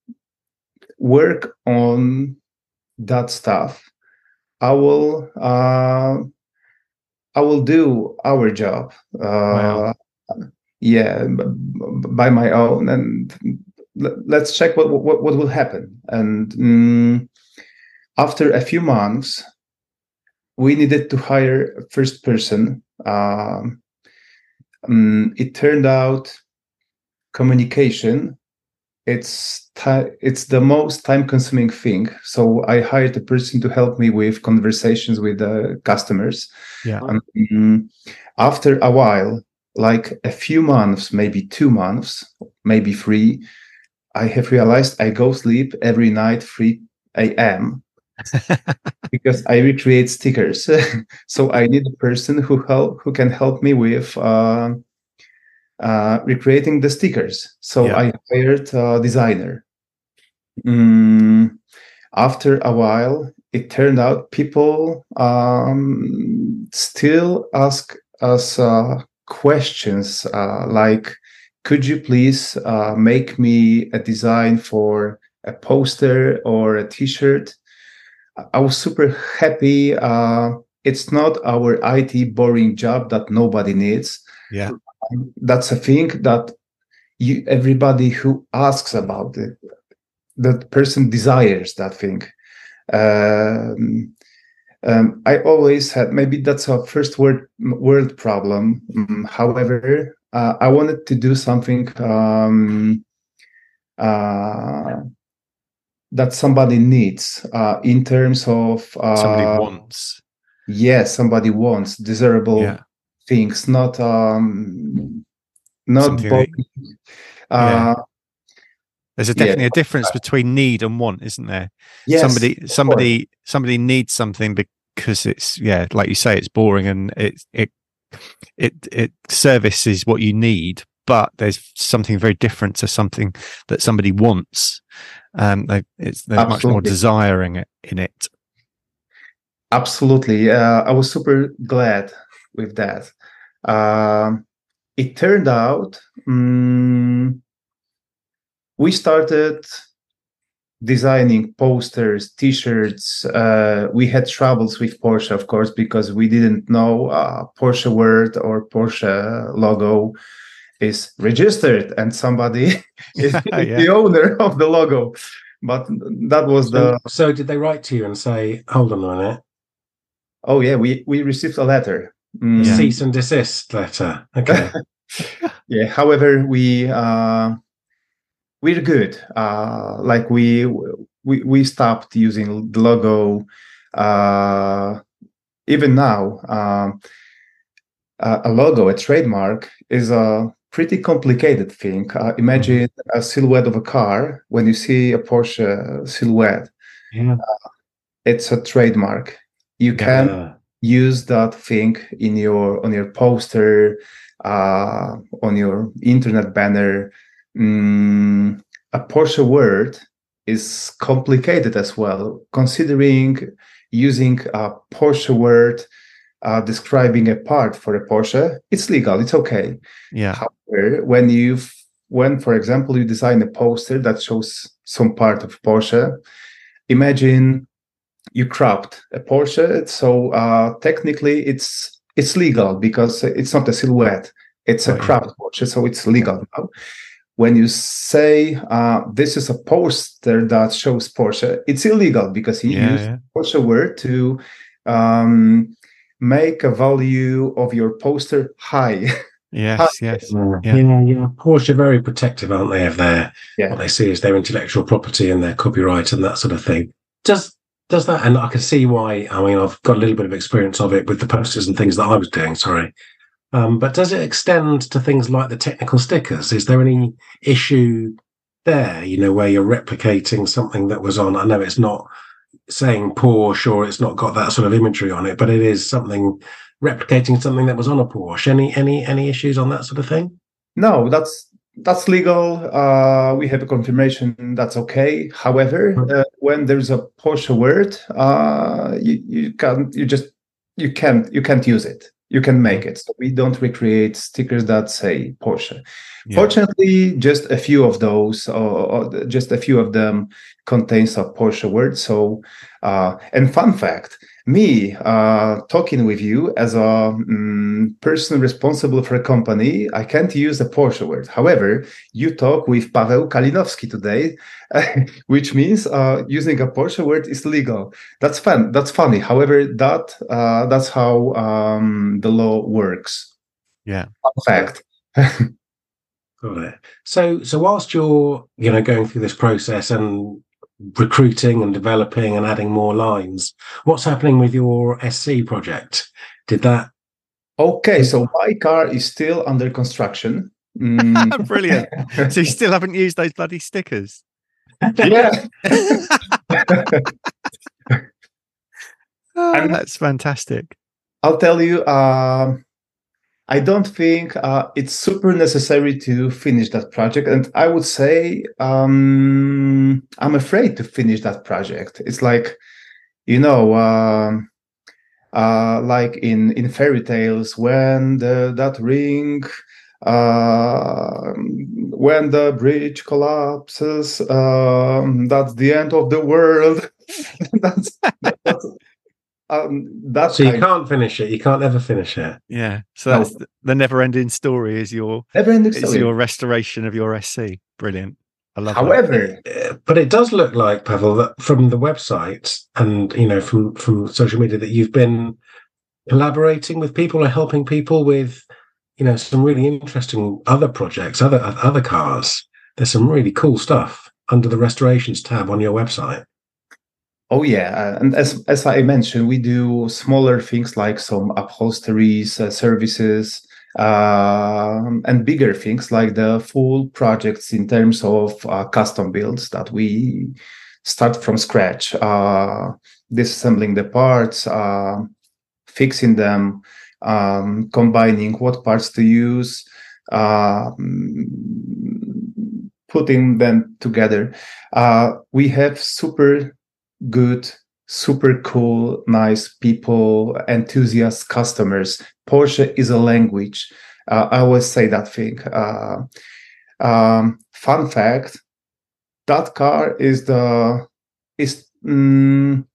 [SPEAKER 4] work on that stuff. I will." Uh, I will do our job. Uh,
[SPEAKER 1] Wow.
[SPEAKER 4] Yeah, b- b- by my own, and l- let's check what what, what will happen. And mm, after a few months, we needed to hire a first person. Um, mm, it turned out communication. It's ti- it's the most time-consuming thing. So I hired a person to help me with conversations with the customers.
[SPEAKER 1] Yeah.
[SPEAKER 4] Um, after a while, like a few months, maybe two months, maybe three, I have realized I go sleep every night three a.m. because I recreate stickers. So I need a person who help who can help me with uh, uh, recreating the stickers. So
[SPEAKER 1] Yeah.
[SPEAKER 4] I hired a designer. Mm, after a while, it turned out people um, still ask us uh, questions uh, like, could you please uh, make me a design for a poster or a t-shirt? I was super happy. Uh, it's not our I T boring job that nobody needs.
[SPEAKER 1] Yeah.
[SPEAKER 4] That's a thing that you everybody who asks about it, that person desires that thing. Um, um, I always had, maybe that's a first world world problem. Um, however, uh, I wanted to do something um, uh, that somebody needs uh, in terms of uh,
[SPEAKER 1] Somebody wants.
[SPEAKER 4] Yes, somebody wants desirable
[SPEAKER 1] Yeah.
[SPEAKER 4] things, not um, not
[SPEAKER 1] Something
[SPEAKER 4] boring.
[SPEAKER 1] that-
[SPEAKER 4] Uh,
[SPEAKER 1] yeah. There's a
[SPEAKER 4] yeah.
[SPEAKER 1] definitely a difference between need and want, isn't there?
[SPEAKER 4] Yes,
[SPEAKER 1] somebody
[SPEAKER 4] of
[SPEAKER 1] somebody somebody needs something because it's, yeah, like you say, it's boring and it it it it services what you need, but there's something very different to something that somebody wants. Um, they, it's there's much more
[SPEAKER 4] Absolutely.
[SPEAKER 1] desiring it in it.
[SPEAKER 4] Absolutely. Uh, I was super glad with that. Um, it turned out mm, we started designing posters, T-shirts. Uh, we had troubles with Porsche, of course, because we didn't know uh, Porsche word or Porsche logo is registered and somebody is
[SPEAKER 1] Yeah.
[SPEAKER 4] the owner of the logo. But that was the...
[SPEAKER 3] So, so did they write to you and say, hold on a minute,
[SPEAKER 4] Oh, yeah, we, we received a letter.
[SPEAKER 3] a
[SPEAKER 4] Mm,
[SPEAKER 3] cease and desist letter? Okay.
[SPEAKER 4] yeah, however, we... Uh, we're good. Uh, like we we we stopped using the logo. Uh, even now, um, a a logo, a trademark, is a pretty complicated thing. Uh, imagine a silhouette of a car. When you see a Porsche silhouette,
[SPEAKER 3] Yeah.
[SPEAKER 4] it's a trademark. You can
[SPEAKER 3] Uh,
[SPEAKER 4] use that thing in your on your poster, uh, on your internet banner. Mm, a Porsche word is complicated as well, considering using a Porsche word uh, describing a part for a Porsche. It's legal, it's okay.
[SPEAKER 1] Yeah.
[SPEAKER 4] However, when you when, for example, you design a poster that shows some part of Porsche, imagine you cropped a Porsche, so uh, technically it's it's legal because it's not a silhouette, it's a
[SPEAKER 1] Oh, yeah.
[SPEAKER 4] cropped Porsche, so it's legal now. When you say uh, this is a poster that shows Porsche, it's illegal because he
[SPEAKER 1] Yeah,
[SPEAKER 4] used
[SPEAKER 1] yeah.
[SPEAKER 4] Porsche word to um, make a value of your poster high.
[SPEAKER 1] Yes, yes.
[SPEAKER 3] yeah,
[SPEAKER 1] Yeah.
[SPEAKER 3] yeah, yeah. Porsche are very protective, aren't they, of their
[SPEAKER 4] Yeah.
[SPEAKER 3] what they see as their intellectual property and their copyright and that sort of thing. Does does that? And I can see why. I mean, I've got a little bit of experience of it with the posters and things that I was doing. Sorry. Um, but does it extend to things like the technical stickers? Is there any issue there, you know, where you're replicating something that was on? I know it's not saying Porsche or it's not got that sort of imagery on it, but it is something replicating something that was on a Porsche. Any any any issues on that sort of thing?
[SPEAKER 4] No, that's that's legal. Uh, we have a confirmation that's okay. However, uh, when there's a Porsche word, uh, you you can't you just you can't you can't use it. You can make it. So we don't recreate stickers that say Porsche.
[SPEAKER 1] Yeah.
[SPEAKER 4] Fortunately, just a few of those, or, or just a few of them, contains a Porsche word. So, uh, and fun fact: me uh, talking with you as a um, person responsible for a company, I can't use a Porsche word. However, you talk with Paweł Kalinowski today, which means uh, using a Porsche word is legal. That's fun. That's funny. However, that uh, that's how um, the law works.
[SPEAKER 1] Yeah.
[SPEAKER 4] Fun fact.
[SPEAKER 3] Got it. So, so whilst you're, you know, going through this process and recruiting and developing and adding more lines, what's happening with your S C project? Did that?
[SPEAKER 4] Okay, so my car is still under construction. Mm.
[SPEAKER 1] Brilliant. So you still haven't used those bloody stickers?
[SPEAKER 4] Yeah.
[SPEAKER 1] Oh, that's fantastic.
[SPEAKER 4] I'll tell you, uh, I don't think uh, it's super necessary to finish that project. And I would say um, I'm afraid to finish that project. It's like, you know, uh, uh, like in, in fairy tales, when the, that ring, uh, when the bridge collapses, um, that's the end of the world. that's, that's Um, that's
[SPEAKER 3] So you can't finish it. You can't ever finish it.
[SPEAKER 1] Yeah. So
[SPEAKER 4] No.
[SPEAKER 1] that's the, the never-ending story is your
[SPEAKER 4] never-ending
[SPEAKER 1] is
[SPEAKER 4] story.
[SPEAKER 1] your restoration of your S C. Brilliant. I love
[SPEAKER 3] However, uh, but it does look like, Pavel, that from the website and, you know, from, from social media, that you've been collaborating with people or helping people with, you know, some really interesting other projects, other other cars. There's some really cool stuff under the restorations tab on your website.
[SPEAKER 4] Oh yeah, and as as I mentioned, we do smaller things like some upholsteries, uh, services, uh, and bigger things like the full projects in terms of uh, custom builds that we start from scratch, uh, disassembling the parts, uh, fixing them, um, combining what parts to use, uh, putting them together. Uh, we have super good, super cool, nice people, enthusiast customers. Porsche is a language. Uh, I always say that thing. Uh, um, fun fact: that car is the is mm,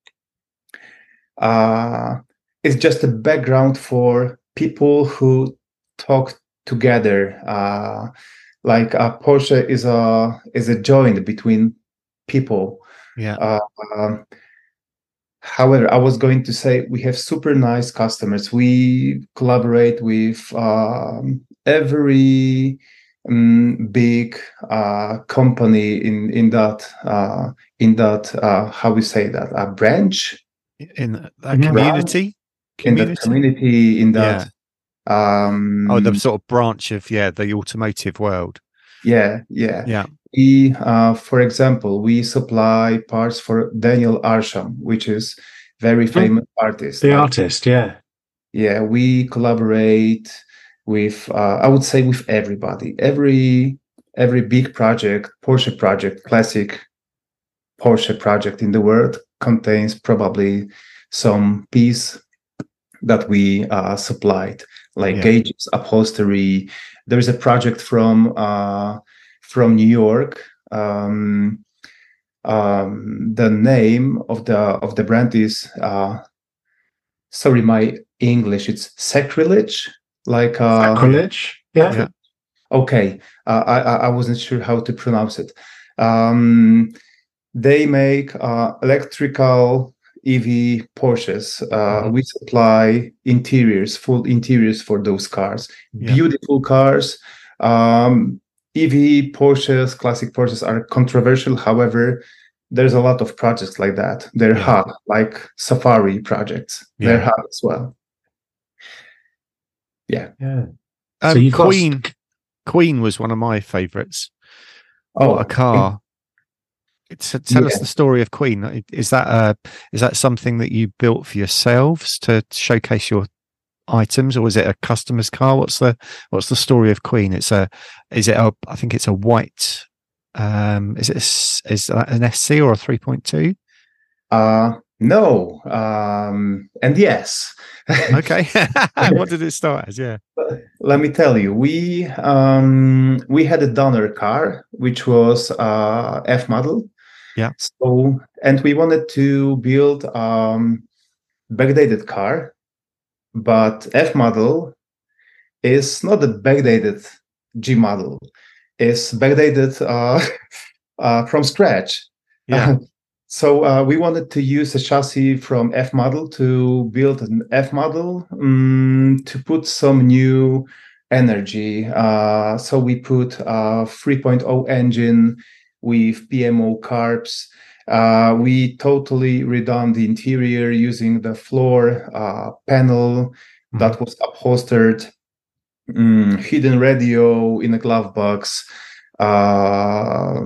[SPEAKER 4] uh, is just a background for people who talk together. Uh, like a Porsche is a is a joint between people.
[SPEAKER 1] Yeah.
[SPEAKER 4] Uh, um, however, I was going to say we have super nice customers. We collaborate with um, every um, big uh, company in in that uh, in that uh, how we say that a branch
[SPEAKER 1] In that
[SPEAKER 3] Mhm.
[SPEAKER 1] community,
[SPEAKER 4] in that community in that.
[SPEAKER 1] Yeah.
[SPEAKER 4] Um,
[SPEAKER 1] Oh, the sort of branch of yeah the automotive world.
[SPEAKER 4] Yeah, yeah.
[SPEAKER 1] Yeah.
[SPEAKER 4] We, uh, for example, we supply parts for Daniel Arsham, which is very famous artist.
[SPEAKER 3] The
[SPEAKER 4] Like,
[SPEAKER 3] artist, yeah.
[SPEAKER 4] yeah, we collaborate with, uh, I would say, with everybody. Every every big project, Porsche project, classic Porsche project in the world contains probably some piece that we uh, supplied, like
[SPEAKER 1] Yeah.
[SPEAKER 4] gauges, upholstery. There is a project from uh, from New York. Um, um, the name of the of the brand is uh, sorry, my English. It's Sacrilege, like uh,
[SPEAKER 3] Sacrilege, yeah.
[SPEAKER 1] Yeah.
[SPEAKER 4] Okay, uh, I I wasn't sure how to pronounce it. Um, they make uh, electrical E V Porsches. Uh,
[SPEAKER 1] Mhm.
[SPEAKER 4] We supply interiors, full interiors for those cars.
[SPEAKER 1] Yeah.
[SPEAKER 4] Beautiful cars. Um, E V Porsches, classic Porsches are controversial. However, there's a lot of projects like that. They're
[SPEAKER 1] Yeah.
[SPEAKER 4] hot, like Safari projects. They're
[SPEAKER 1] Yeah.
[SPEAKER 4] hot as well. Yeah.
[SPEAKER 3] Yeah.
[SPEAKER 1] Um,
[SPEAKER 3] So you've got-
[SPEAKER 1] Queen, Queen was one of my favourites.
[SPEAKER 4] Oh,
[SPEAKER 1] What a car! It's, tell us
[SPEAKER 4] Yeah.
[SPEAKER 1] the story of Queen. Is that uh, is that something that you built for yourselves to showcase your items, or is it a customer's car? What's the what's the story of Queen? It's a is it a I think it's a white. Um, is it a s is that an S C or a three point two?
[SPEAKER 4] Uh, no. Um, and yes.
[SPEAKER 1] Okay. What did it start as? Yeah.
[SPEAKER 4] Let me tell you, we um, we had a donor car, which was uh, F model.
[SPEAKER 1] Yeah.
[SPEAKER 4] So, and we wanted to build um, backdated car, but F model is not a backdated G model. It's backdated uh, uh, from scratch.
[SPEAKER 1] Yeah.
[SPEAKER 4] So uh, we wanted to use a chassis from F model to build an F model um, to put some new energy. Uh, so we put a three point oh engine with P M O carbs. Uh, we totally redone the interior using the floor uh, panel
[SPEAKER 1] Mhm.
[SPEAKER 4] that was upholstered, um, hidden radio in a glove box. Uh,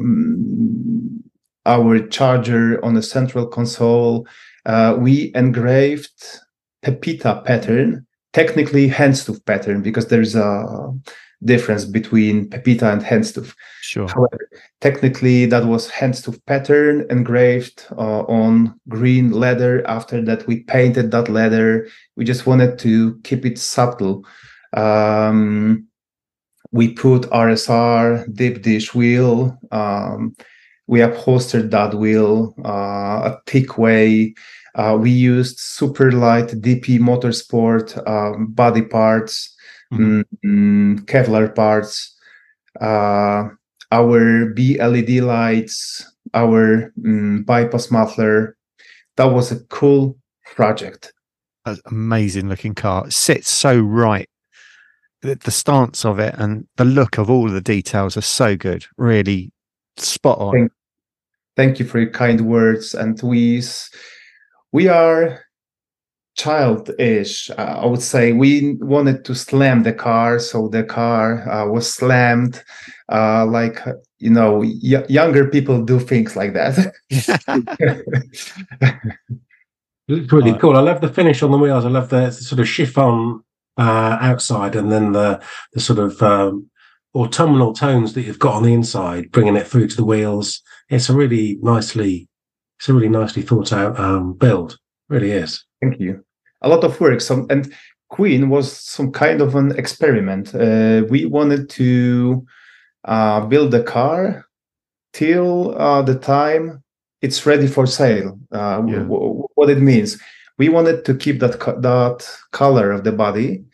[SPEAKER 4] our charger on the central console. Uh, we engraved Pepita pattern, technically Handstuff pattern, because there's a difference between Pepita and Handstuff.
[SPEAKER 1] Sure.
[SPEAKER 4] However, technically that was Handstuff pattern engraved uh, on green leather. After that, we painted that leather. We just wanted to keep it subtle. Um, we put R S R, deep dish wheel. Um, we upholstered that wheel uh, a thick way. Uh, we used super light D P Motorsport um, body parts,
[SPEAKER 1] Mhm.
[SPEAKER 4] mm, mm, Kevlar parts. Uh, our B L E D lights, our um, bypass muffler. That was a cool project.
[SPEAKER 1] That's an amazing looking car. It sits so right. The, the stance of it and the look of all of the details are so good. Really spot on.
[SPEAKER 4] Thank, thank you for your kind words. And we we are childish. Uh, I would say we wanted to slam the car, so the car uh, was slammed. Uh, like you know, y- younger people do things like that.
[SPEAKER 3] It's really
[SPEAKER 1] Right.
[SPEAKER 3] cool. I love the finish on the wheels. I love the sort of chiffon uh, outside, and then the the sort of um, autumnal tones that you've got on the inside, bringing it through to the wheels. It's a really nicely, it's a really nicely thought out um, build. It really is.
[SPEAKER 4] Thank you. A lot of work. Some and Queen was some kind of an experiment. Uh, we wanted to uh, build a car till uh, the time it's ready for sale. Uh,
[SPEAKER 1] Yeah.
[SPEAKER 4] w- w- what it means, we wanted to keep that co- that color of the body,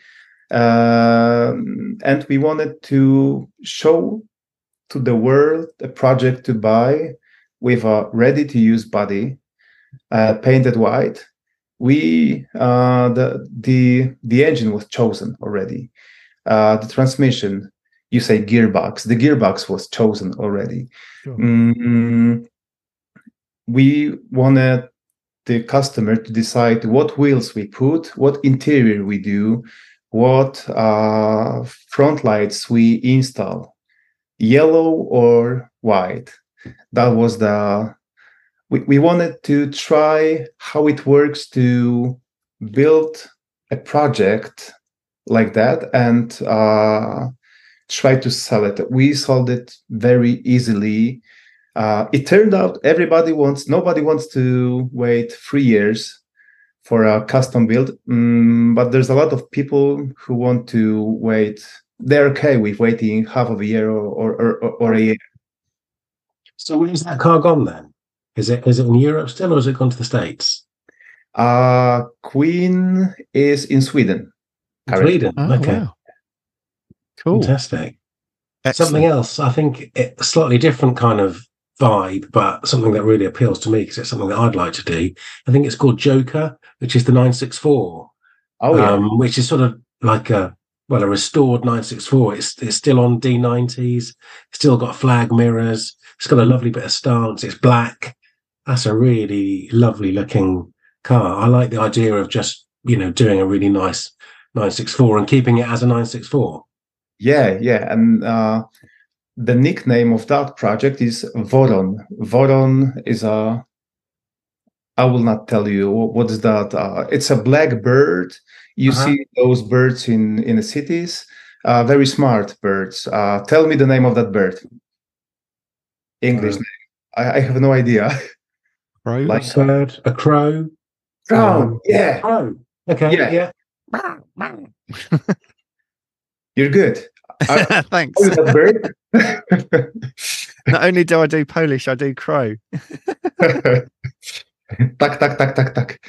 [SPEAKER 4] um, and we wanted to show to the world a project to buy with a ready-to-use body, uh, painted white. We uh, the the the engine was chosen already. Uh, the transmission, you say gearbox. The gearbox was chosen already.
[SPEAKER 1] Sure.
[SPEAKER 4] Mm, we wanted the customer to decide what wheels we put, what interior we do, what uh, front lights we install, yellow or white. That was the we, we wanted to try how it works to build a project like that and uh, try to sell it. We sold it very easily. Uh, it turned out everybody wants, nobody wants to wait three years for a custom build, mm, but there's a lot of people who want to wait. They're okay with waiting half of a year or or, or, or a year.
[SPEAKER 3] So where's that car gone then? Is it is it in Europe still, or has it gone to the States?
[SPEAKER 4] Uh, Queen is in Sweden.
[SPEAKER 3] In
[SPEAKER 4] currently.
[SPEAKER 3] Sweden.
[SPEAKER 1] Oh,
[SPEAKER 3] Okay,
[SPEAKER 1] wow. Cool.
[SPEAKER 3] fantastic.
[SPEAKER 1] Excellent.
[SPEAKER 3] Something else, I think, it, a slightly different kind of vibe, but something that really appeals to me because it's something that I'd like to do. I think it's called Joker, which is the nine sixty-four,
[SPEAKER 4] Oh yeah,
[SPEAKER 3] um, which is sort of like a well a restored nine sixty-four. It's it's still on D nineties, still got flag mirrors. It's got a lovely bit of stance. It's black. That's a really lovely looking car. I like the idea of just you know doing a really nice nine sixty-four and keeping it as a nine sixty-four.
[SPEAKER 4] yeah, yeah. And uh, the nickname of that project is Voron. Voron is a. I will not tell you wh- what is that. Uh, it's a black bird. You
[SPEAKER 3] Uh-huh.
[SPEAKER 4] see those birds in in the cities. Uh, very smart birds. Uh, tell me the name of that bird. English
[SPEAKER 3] Uh,
[SPEAKER 4] name. I, I have no idea.
[SPEAKER 1] Crow?
[SPEAKER 4] Like
[SPEAKER 3] a bird, a crow.
[SPEAKER 4] crow.
[SPEAKER 3] Um,
[SPEAKER 4] Yeah,
[SPEAKER 3] Crow. Okay.
[SPEAKER 4] Yeah.
[SPEAKER 3] Yeah.
[SPEAKER 4] you're good. I,
[SPEAKER 1] Thanks.
[SPEAKER 4] oh, that bird.
[SPEAKER 1] Not only do I do Polish, I do crow.
[SPEAKER 4] tak, tak, tak, tak, tak.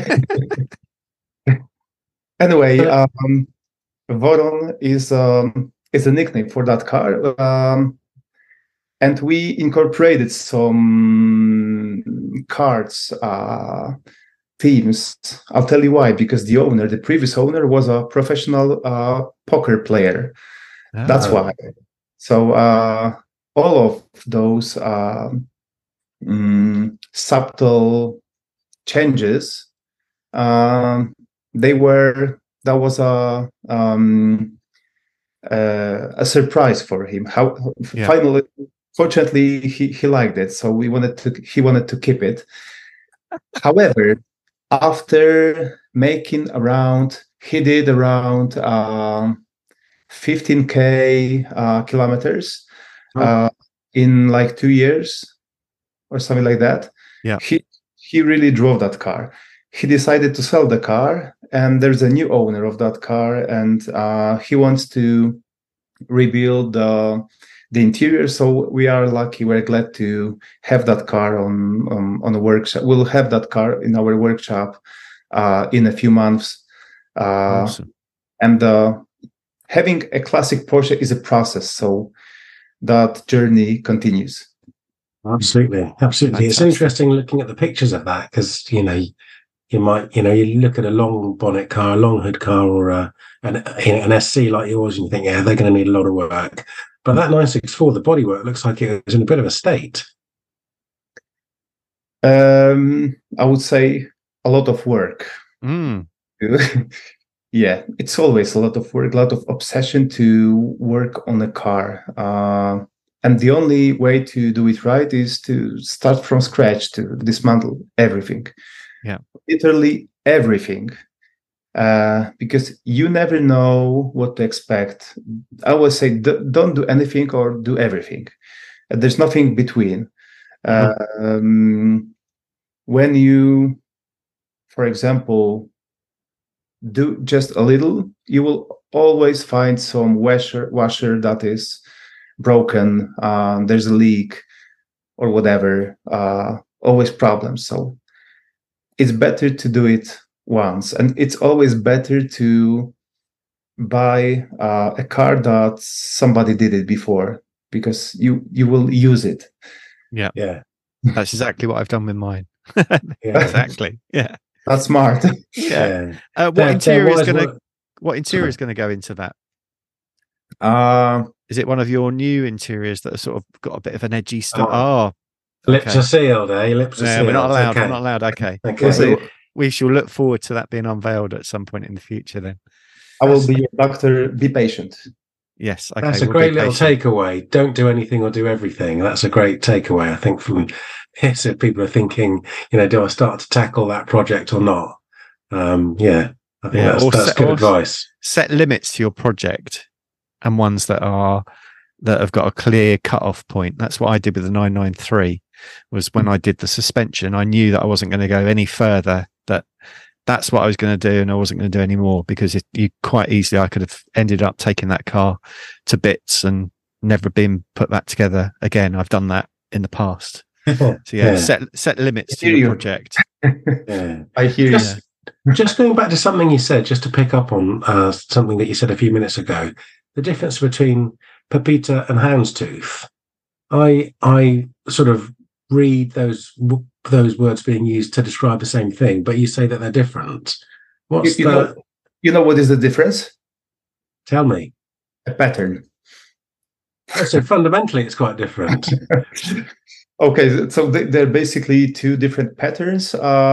[SPEAKER 4] Anyway, um, Voron is um, is a nickname for that car, um, and we incorporated some cards uh, themes. I'll tell you why. Because the owner, the previous owner, was a professional uh, poker player. That's
[SPEAKER 3] Oh.
[SPEAKER 4] why. So uh, all of those uh, mm, subtle changes, um, they were that was a um, uh, a surprise for him. How
[SPEAKER 1] Yeah.
[SPEAKER 4] finally, fortunately, he, he liked it, so we wanted to he wanted to keep it. However, after making around, he did around. Um, fifteen k uh, kilometers
[SPEAKER 3] Oh.
[SPEAKER 4] uh, in like two years or something like that.
[SPEAKER 1] Yeah.
[SPEAKER 4] He he really drove that car. He decided to sell the car, and there's a new owner of that car, and uh, he wants to rebuild the the interior. So we are lucky. We're glad to have that car on on, on a workshop. We'll have that car in our workshop uh, in a few months. Uh,
[SPEAKER 1] Awesome.
[SPEAKER 4] and uh, having a classic Porsche is a process. So that journey continues.
[SPEAKER 3] Absolutely, absolutely. It's
[SPEAKER 1] Fantastic.
[SPEAKER 3] interesting looking at the pictures of that because you know you might you know you look at a long bonnet car, a long hood car, or a, an you know, an S C like yours, and you think, yeah, they're going to need a lot of work. But that nine sixty-four, the bodywork looks like it was in a bit of a state.
[SPEAKER 4] Um, I would say a lot of work.
[SPEAKER 1] Mm.
[SPEAKER 4] Yeah, it's always a lot of work, a lot of obsession to work on a car. Uh, and the only way to do it right is to start from scratch, to dismantle everything.
[SPEAKER 1] Yeah.
[SPEAKER 4] Literally everything. Uh, because you never know what to expect. I always say, d- don't do anything or do everything. Uh, there's nothing between. Uh, um, when you, for example, do just a little, you will always find some washer washer that is broken. Um, there's a leak or whatever. Uh, always problems. So it's better to do it once, and it's always better to buy uh, a car that somebody did it before, because you you will use it.
[SPEAKER 1] Yeah,
[SPEAKER 3] Yeah,
[SPEAKER 1] that's exactly what I've done with mine.
[SPEAKER 3] yeah.
[SPEAKER 1] Exactly. Yeah.
[SPEAKER 4] That's smart.
[SPEAKER 1] Yeah.
[SPEAKER 3] yeah.
[SPEAKER 1] Uh, what
[SPEAKER 3] They're-
[SPEAKER 1] interior
[SPEAKER 3] they're
[SPEAKER 1] is
[SPEAKER 3] wise
[SPEAKER 1] going to
[SPEAKER 3] work-
[SPEAKER 1] what interior is going to go into that?
[SPEAKER 4] Uh,
[SPEAKER 1] Is it one of your new interiors that have sort of got a bit of an edgy stuff?
[SPEAKER 3] Oh.
[SPEAKER 1] Oh,
[SPEAKER 3] Lips
[SPEAKER 1] okay.
[SPEAKER 3] are sealed, eh? Lips are
[SPEAKER 1] Yeah,
[SPEAKER 3] sealed.
[SPEAKER 1] we're not allowed.
[SPEAKER 3] Okay.
[SPEAKER 1] We're not allowed. Okay.
[SPEAKER 3] Okay.
[SPEAKER 4] We'll see.
[SPEAKER 1] We, we shall look forward to that being unveiled at some point in the future. Then,
[SPEAKER 4] I will be your doctor. Be patient.
[SPEAKER 1] yes. Okay.
[SPEAKER 3] That's a
[SPEAKER 1] we'll
[SPEAKER 3] great
[SPEAKER 1] be
[SPEAKER 3] little
[SPEAKER 1] patient.
[SPEAKER 3] takeaway. Don't do anything or do everything. That's a great takeaway, I think, from this. If people are thinking, you know, do I start to tackle that project or not? Um, yeah, I think
[SPEAKER 1] Yeah,
[SPEAKER 3] that's,
[SPEAKER 1] or
[SPEAKER 3] that's
[SPEAKER 1] set-
[SPEAKER 3] good
[SPEAKER 1] or-
[SPEAKER 3] advice.
[SPEAKER 1] Set limits to your project, and ones that are that have got a clear cut-off point. That's what I did with the nine ninety-three. Was when I did the suspension, I knew that I wasn't going to go any further. That that's what I was going to do, and I wasn't going to do any more, because it, you quite easily I could have ended up taking that car to bits and never been put back together again. I've done that in the past. So yeah,
[SPEAKER 3] Yeah.
[SPEAKER 1] set set limits to
[SPEAKER 4] I hear
[SPEAKER 1] your
[SPEAKER 4] you.
[SPEAKER 1] project.
[SPEAKER 3] Yeah.
[SPEAKER 4] I hear
[SPEAKER 3] Just, just going back to something you said, just to pick up on uh, something that you said a few minutes ago, the difference between Pepita and Houndstooth. I I sort of read those those words being used to describe the same thing, but you say that they're different.
[SPEAKER 4] you.
[SPEAKER 3] What's
[SPEAKER 4] You
[SPEAKER 3] the?
[SPEAKER 4] know, you know what is the difference?
[SPEAKER 3] Tell me.
[SPEAKER 4] A pattern.
[SPEAKER 3] So fundamentally, it's quite different.
[SPEAKER 4] Okay, so they- they're basically two different patterns.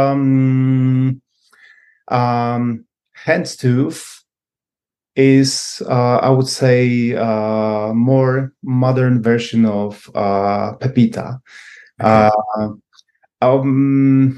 [SPEAKER 4] Um, um, Houndstooth is, uh, I would say, uh, more modern version of uh, Pepita.
[SPEAKER 3] Okay.
[SPEAKER 4] Uh, um,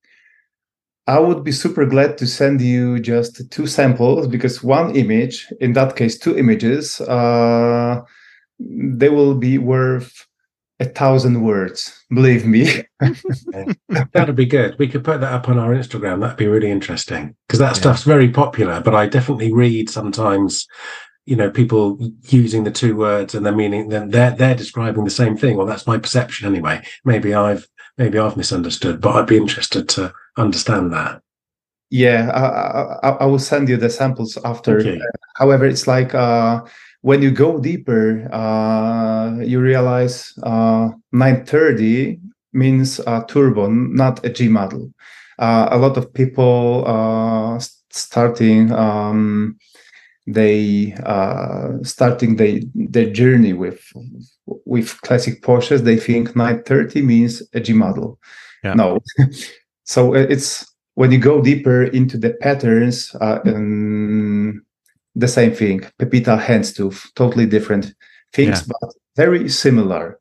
[SPEAKER 4] I would be super glad to send you just two samples, because one image, in that case, two images, uh, they will be worth a thousand words. Believe me.
[SPEAKER 3] That'd be good. We could put that up on our Instagram. That'd be really interesting, because that
[SPEAKER 1] Yeah.
[SPEAKER 3] stuff's very popular. But I definitely read sometimes, you know, people using the two words and their meaning. Then they're they're describing the same thing. Well, that's my perception anyway. Maybe I've maybe I've misunderstood, but I'd be interested to understand that.
[SPEAKER 4] Yeah, I, I, I will send you the samples after.
[SPEAKER 3] Thank you.
[SPEAKER 4] However, it's like uh, when you go deeper, uh, you realize uh, nine thirty means a turbo, not a G model. Uh, a lot of people uh, s- starting um, they uh, starting they, their journey with with classic Porsches. They think nine thirty means a G model.
[SPEAKER 1] Yeah.
[SPEAKER 4] No, so it's when you go deeper into the patterns. Uh, um, the same thing. Pepita, Houndstooth, totally different things, but very similar.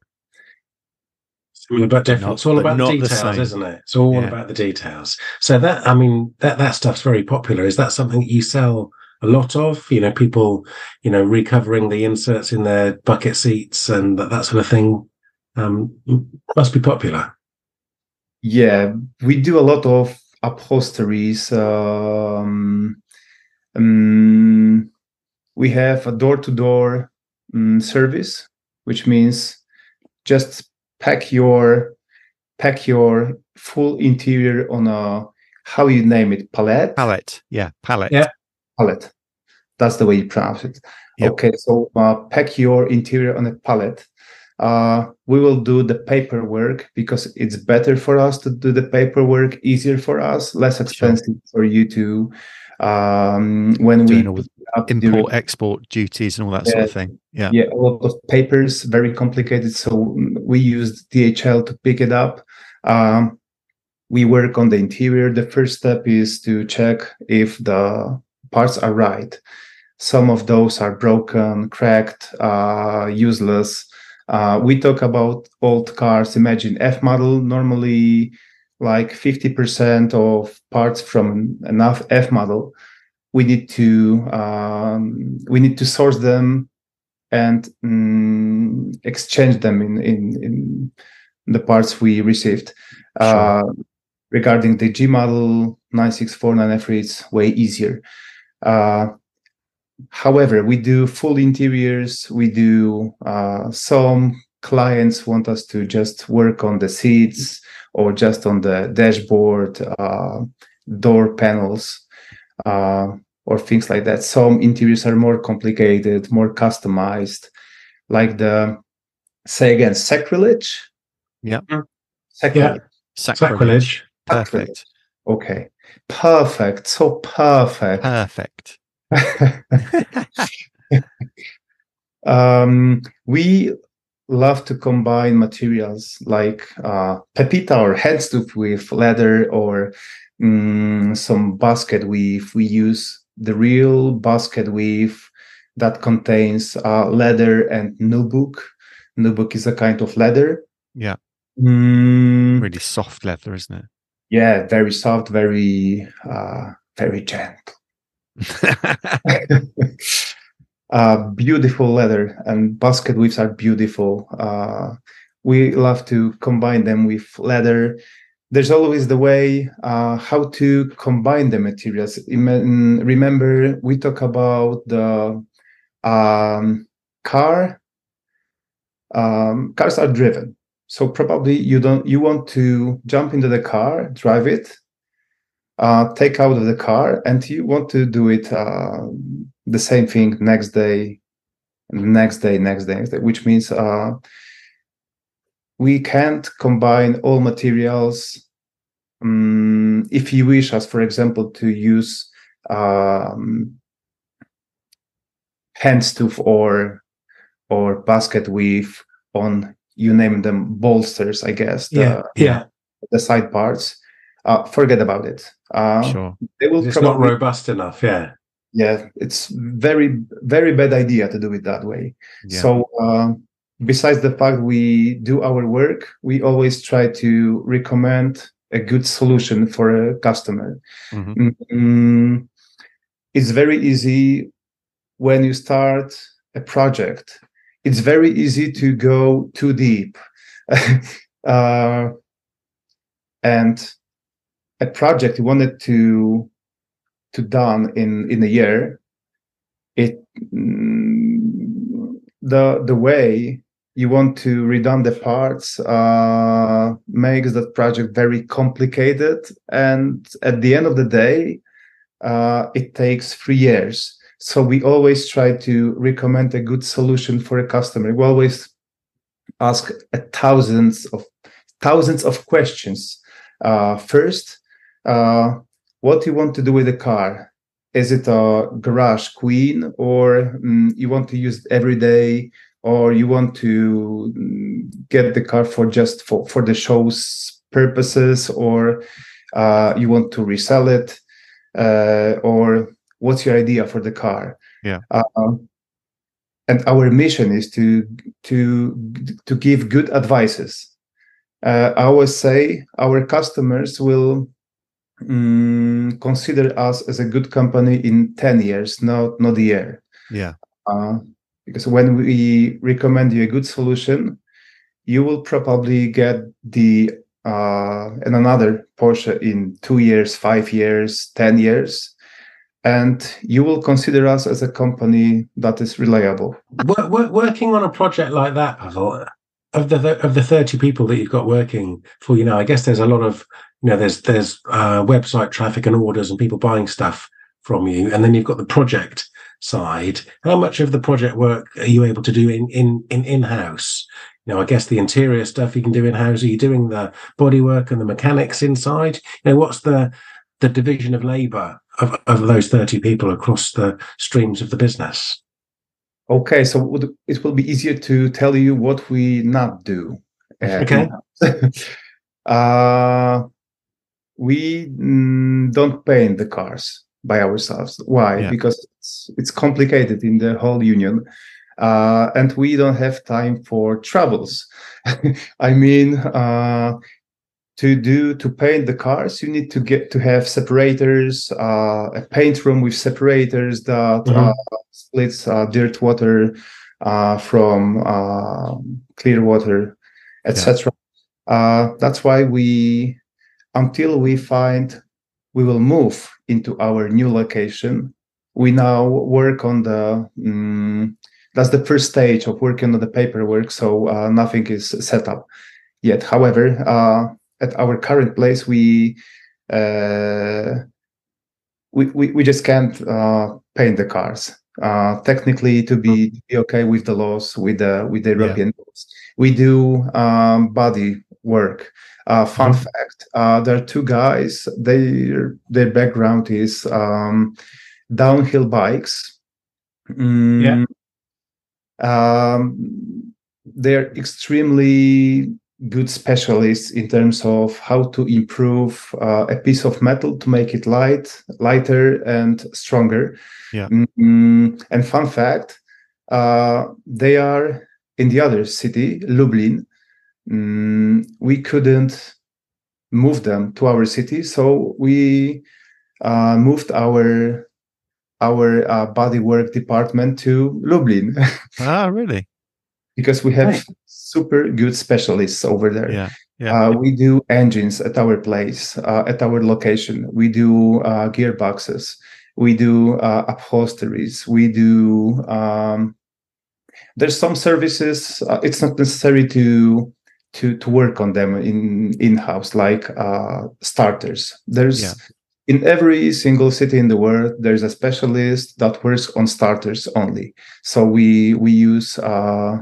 [SPEAKER 3] Similar but different.
[SPEAKER 1] Not-
[SPEAKER 3] It's all
[SPEAKER 1] but
[SPEAKER 3] about
[SPEAKER 1] not
[SPEAKER 3] the
[SPEAKER 1] the
[SPEAKER 3] details,
[SPEAKER 1] same.
[SPEAKER 3] isn't it? It's all
[SPEAKER 1] Yeah.
[SPEAKER 3] about the details. So that, I mean, that that stuff's very popular. Is that something that you sell a lot of? You know, people, you know, recovering the inserts in their bucket seats and that, that sort of thing. Um, must be popular.
[SPEAKER 4] Yeah, we do a lot of upholsteries. Um, um, we have a door-to-door um, service, which means just pack your pack your full interior on a, how you name it, pallet.
[SPEAKER 1] Palette. Yeah. Palette.
[SPEAKER 3] Yeah.
[SPEAKER 4] Pallet. That's the way you pronounce it.
[SPEAKER 1] Yep.
[SPEAKER 4] Okay, so uh, pack your interior on a pallet, uh, we will do the paperwork because it's better for us to do the paperwork, easier for us, less expensive sure. for you to um, when
[SPEAKER 1] Doing
[SPEAKER 4] we
[SPEAKER 1] import during, export duties and all that yeah, sort of thing. Yeah,
[SPEAKER 4] yeah, a lot of papers, very complicated. So we used D H L to pick it up. Um, we work on the interior. The first step is to check if the parts are right. Some of those are broken, cracked, uh, useless. Uh, we talk about old cars. Imagine F model. Normally, like fifty percent of parts from an F model, we need to um, we need to source them and um, exchange them in, in in the parts we received. Sure. Uh, regarding the G model nine six four nine F three, it's way easier. Uh, However, we do full interiors. We do uh, some clients want us to just work on the seats or just on the dashboard, uh, door panels, uh, or things like that. Some interiors are more complicated, more customized, like the, say again, sacrilege.
[SPEAKER 1] Yeah.
[SPEAKER 3] Sacrilege.
[SPEAKER 1] Yeah. Sacrilege. Perfect.
[SPEAKER 4] Okay. Perfect. So perfect.
[SPEAKER 1] Perfect.
[SPEAKER 4] um, we love to combine materials like uh, pepita or handstooth with leather or um, some basket weave. We use the real basket weave that contains uh, leather and nubuck. Nubuck is a kind of leather.
[SPEAKER 1] Yeah.
[SPEAKER 4] Mm,
[SPEAKER 1] really soft leather, isn't it?
[SPEAKER 4] Yeah, very soft, very, uh, very gentle. uh, beautiful leather, and basket weaves are beautiful. Uh, we love to combine them with leather. There's always the way uh, how to combine the materials. Remember, we talk about the um, car. Um, cars are driven, so probably you don't. You want to jump into the car, drive it. Uh, take out of the car, and you want to do it uh, the same thing next day, next day, next day, next day, which means uh, we can't combine all materials. Um, if you wish us, for example, to use um, handstooth or or basket weave on, you name them, bolsters, I guess. The,
[SPEAKER 3] yeah, yeah.
[SPEAKER 4] The side parts. Uh, forget about it. Uh,
[SPEAKER 1] sure.
[SPEAKER 4] They will
[SPEAKER 3] it's
[SPEAKER 4] probably,
[SPEAKER 3] not robust enough. Yeah.
[SPEAKER 4] Yeah, it's very, very bad idea to do it that way. Yeah. So uh, besides the fact we do our work, we always try to recommend a good solution for a customer. Mm-hmm. Mm-hmm. It's very easy when you start a project. It's very easy to go too deep. uh, and a project you wanted to to done in in a year, it mm, the the way you want to redone the parts uh, makes that project very complicated, and at the end of the day, uh, it takes three years. So we always try to recommend a good solution for a customer. We always ask a thousands of thousands of questions. Uh, first, uh, what do you want to do with the car? Is it a garage queen, or um, you want to use it every day, or you want to um, get the car for just for, for the show's purposes, or uh, you want to resell it, uh, or what's your idea for the car?
[SPEAKER 1] Yeah.
[SPEAKER 4] Uh, and our mission is to to to give good advices. Uh, I always say our customers will um, consider us as a good company in ten years, not not a year.
[SPEAKER 1] Yeah.
[SPEAKER 4] Uh, because when we recommend you a good solution, you will probably get the uh, and another Porsche in two years, five years, ten years, and you will consider us as a company that is reliable.
[SPEAKER 3] Work, work, working on a project like that, Pavel, of the of the thirty people that you've got working for you now, I guess there's a lot of, you know, there's there's uh, website traffic and orders and people buying stuff from you, and then you've got the project side. How much of the project work are you able to do in in in in house? You know, I guess the interior stuff you can do in house. Are you doing the bodywork and the mechanics inside? You know, what's the the division of labour of, of those thirty people across the streams of the business?
[SPEAKER 4] Okay, so would- it will be easier to tell you what we not do. Uh,
[SPEAKER 3] Okay.
[SPEAKER 4] uh, we mm, don't paint the cars by ourselves. Why?
[SPEAKER 1] Yeah.
[SPEAKER 4] Because it's, it's complicated in the whole union, uh, and we don't have time for troubles. I mean, uh, to do to paint the cars, you need to get to have separators, uh, a paint room with separators that
[SPEAKER 3] Mhm.
[SPEAKER 4] uh, splits uh, dirt water uh, from uh, clear water, et cetera. Uh, that's why we, until we find, we will move into our new location. We now work on the. Um, that's the first stage of working on the paperwork. So uh, nothing is set up yet. However. Uh, At our current place, we uh, we, we we just can't uh, paint the cars. Uh, technically, to be, to be okay with the laws, with the with the European
[SPEAKER 1] Yeah.
[SPEAKER 4] laws, we do um, body work. Uh, fun
[SPEAKER 3] Mhm.
[SPEAKER 4] fact: uh, there are two guys. Their their background is um, downhill bikes. Mm,
[SPEAKER 3] Yeah.
[SPEAKER 4] Um, they're extremely good specialists in terms of how to improve uh, a piece of metal to make it light, lighter, and stronger.
[SPEAKER 1] Yeah.
[SPEAKER 4] Mm, and fun fact, uh, they are in the other city, Lublin. Mm, we couldn't move them to our city, so we uh, moved our our uh, bodywork department to Lublin.
[SPEAKER 1] Ah, really?
[SPEAKER 4] Because we have
[SPEAKER 3] Right.
[SPEAKER 4] super good specialists over there.
[SPEAKER 1] Yeah. Yeah.
[SPEAKER 4] Uh, we do engines at our place, uh, at our location. We do uh, gearboxes. We do uh, upholsteries. We do. Um, there's some services. Uh, it's not necessary to to to work on them in in house, like uh, starters. There's
[SPEAKER 1] Yeah.
[SPEAKER 4] in every single city in the world, there's a specialist that works on starters only. So we we use. Uh,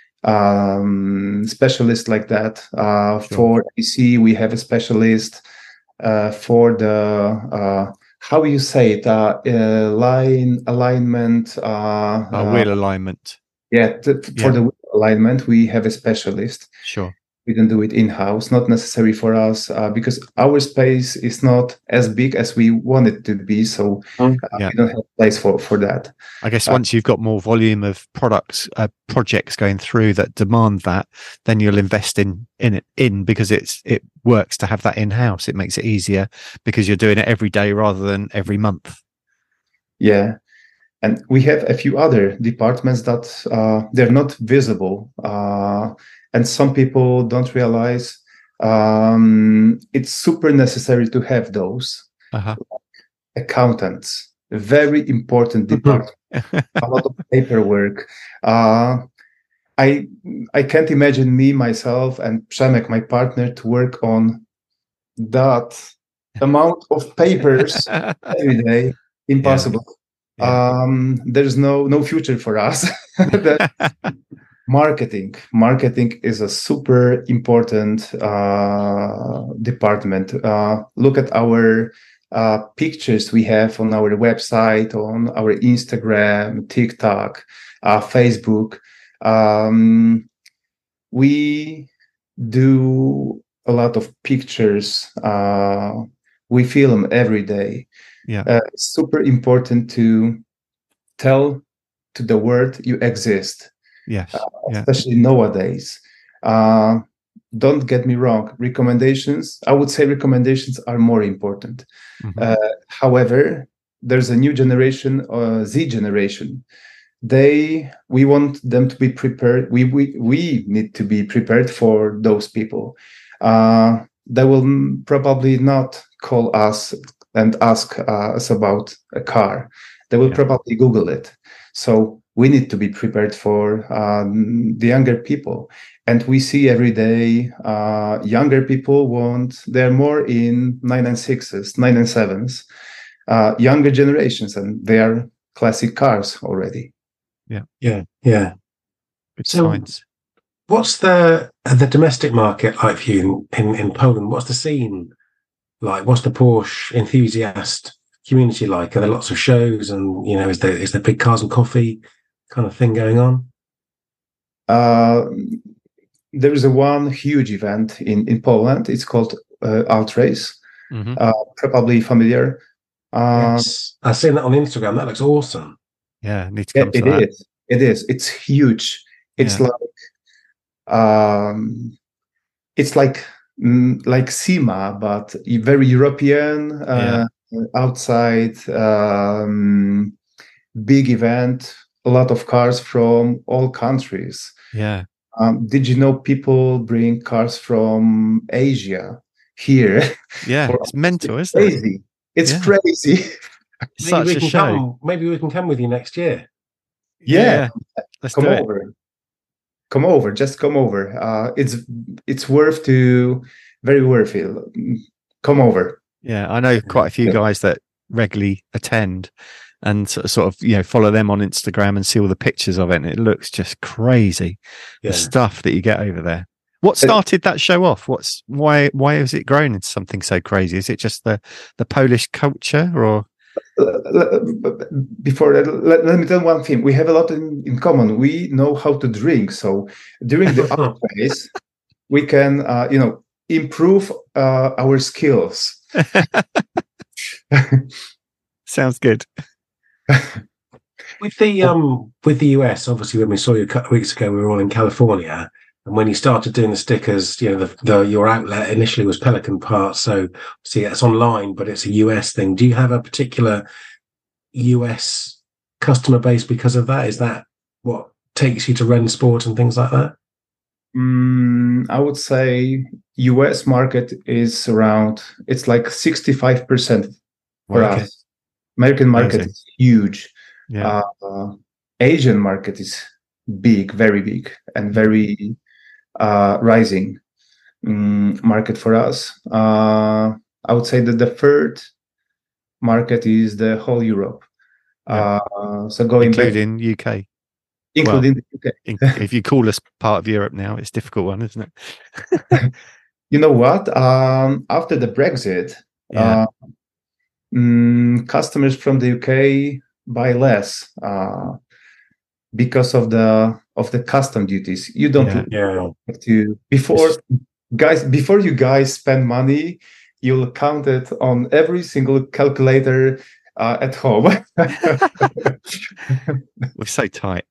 [SPEAKER 4] um specialists like that. Uh
[SPEAKER 1] Sure.
[SPEAKER 4] for P C, we have a specialist. Uh for the uh how you say it, uh, uh line alignment, uh,
[SPEAKER 1] Uh, wheel alignment.
[SPEAKER 4] yeah th- for
[SPEAKER 1] Yeah.
[SPEAKER 4] the wheel alignment, we have a specialist.
[SPEAKER 1] Sure.
[SPEAKER 4] We don't do it in-house, not necessary for us, uh, because our space is not as big as we want it to be, so uh,
[SPEAKER 1] Yeah.
[SPEAKER 4] we don't have place for for that.
[SPEAKER 1] I guess
[SPEAKER 4] Uh,
[SPEAKER 1] once you've got more volume of products, uh, projects going through that demand that, then you'll invest in in it in because it's it works to have that in house. It makes it easier because you're doing it every day rather than every month.
[SPEAKER 4] Yeah, and we have a few other departments that uh, they're not visible, uh, and some people don't realize um, it's super necessary to have those.
[SPEAKER 1] Uh-huh.
[SPEAKER 4] Accountants, a very important department. A lot of paperwork. Uh, I I can't imagine me, myself, and Przemek, my partner, to work on that amount of papers every day. Impossible.
[SPEAKER 1] Yeah.
[SPEAKER 4] Um, there's no no future for us. The marketing, marketing is a super important uh, department. Uh, look at our uh, pictures we have on our website, on our Instagram, TikTok, uh, Facebook. Um, we do a lot of pictures. Uh, we film every day.
[SPEAKER 1] Yeah.
[SPEAKER 4] Uh, it's super important to tell to the world you exist.
[SPEAKER 1] Yes.
[SPEAKER 4] Uh,
[SPEAKER 1] Yeah.
[SPEAKER 4] especially nowadays. Uh, don't get me wrong. Recommendations, I would say recommendations are more important.
[SPEAKER 1] Mhm.
[SPEAKER 4] Uh, however, there's a new generation, uh, Z generation. They, we want them to be prepared. We we we need to be prepared for those people. Uh, they will m- probably not call us and ask uh, us about a car. They will
[SPEAKER 1] Yeah.
[SPEAKER 4] probably Google it. So we need to be prepared for um, the younger people. And we see every day uh, younger people want, they're more in nine and sixes, nine and sevens, uh, younger generations, and they are classic cars already.
[SPEAKER 3] Yeah, yeah.
[SPEAKER 1] Good
[SPEAKER 3] So-
[SPEAKER 1] signs.
[SPEAKER 3] what's the the domestic market like for you in, in, in Poland? What's the scene like? What's the Porsche enthusiast community like? Are there lots of shows, and you know, is there is there big cars and coffee kind of thing going on?
[SPEAKER 4] Uh, there is a one huge event in, in Poland. It's called uh, Outrace.
[SPEAKER 1] Mm-hmm.
[SPEAKER 4] Uh, probably familiar. Uh,
[SPEAKER 3] Yes, I've seen that on Instagram. That looks awesome.
[SPEAKER 1] Yeah, need to
[SPEAKER 4] yeah,
[SPEAKER 1] come to
[SPEAKER 4] it
[SPEAKER 1] that.
[SPEAKER 4] is. It is. It's huge. It's
[SPEAKER 1] Yeah.
[SPEAKER 4] like um, it's like mm, like SEMA, but very European. Uh, Outside, um, big event. A lot of cars from all countries.
[SPEAKER 1] Yeah.
[SPEAKER 4] Um, did you know people bring cars from Asia here?
[SPEAKER 1] Yeah.
[SPEAKER 4] For-
[SPEAKER 1] It's mental,
[SPEAKER 4] it's
[SPEAKER 1] isn't it?
[SPEAKER 4] crazy. It's
[SPEAKER 1] Yeah.
[SPEAKER 4] crazy.
[SPEAKER 1] It's
[SPEAKER 3] Maybe
[SPEAKER 1] such
[SPEAKER 3] we
[SPEAKER 1] a
[SPEAKER 3] can
[SPEAKER 1] show.
[SPEAKER 3] come. Maybe we can come with you next year.
[SPEAKER 4] Yeah.
[SPEAKER 1] Let's
[SPEAKER 4] Come
[SPEAKER 1] do it.
[SPEAKER 4] over. Come over. Just come over. Uh, it's it's worth to very worth it. Come over.
[SPEAKER 1] Yeah, I know quite a few
[SPEAKER 4] Yeah.
[SPEAKER 1] guys that regularly attend and sort of, sort of, you know, follow them on Instagram and see all the pictures of it, and it looks just crazy.
[SPEAKER 3] Yeah.
[SPEAKER 1] The stuff that you get over there. What started that show off? What's why why has it grown into something so crazy? Is it just the the Polish culture, or
[SPEAKER 4] Before that, let, let me tell one thing. We have a lot in, in common. We know how to drink. So during the other phase, we can, uh, you know, improve uh, our skills.
[SPEAKER 1] sounds good?
[SPEAKER 3] With the um with the U S, obviously, when we saw you a couple of weeks ago, we were all in California, and when you started doing the stickers, you know, the, the your outlet initially was Pelican Parts, so see, it's online, but it's a U S thing. Do you have a particular U S customer base because of that? Is that what takes you to Rennsport and things like that?
[SPEAKER 4] Mm, I would say U S market is around, it's like sixty-five percent for
[SPEAKER 1] Well, okay.
[SPEAKER 4] us. American market
[SPEAKER 1] Amazing.
[SPEAKER 4] is huge.
[SPEAKER 1] Yeah.
[SPEAKER 4] Uh, Asian market is big, very big, and very uh, rising um, market for us. Uh, I would say that the third market is the whole Europe.
[SPEAKER 1] Yeah.
[SPEAKER 4] Uh, so going
[SPEAKER 1] Including
[SPEAKER 4] back,
[SPEAKER 1] U K.
[SPEAKER 4] including the U K.
[SPEAKER 1] In, if you call us part of Europe now, it's a difficult one, isn't it?
[SPEAKER 4] You know what? Um, after the Brexit,
[SPEAKER 1] Yeah.
[SPEAKER 4] uh, mm, customers from the U K buy less uh, because of the of the custom duties. You don't
[SPEAKER 1] Yeah.
[SPEAKER 3] Yeah.
[SPEAKER 4] have to before guys before you guys spend money, you'll count it on every single calculator uh, at home.
[SPEAKER 1] We're so tight.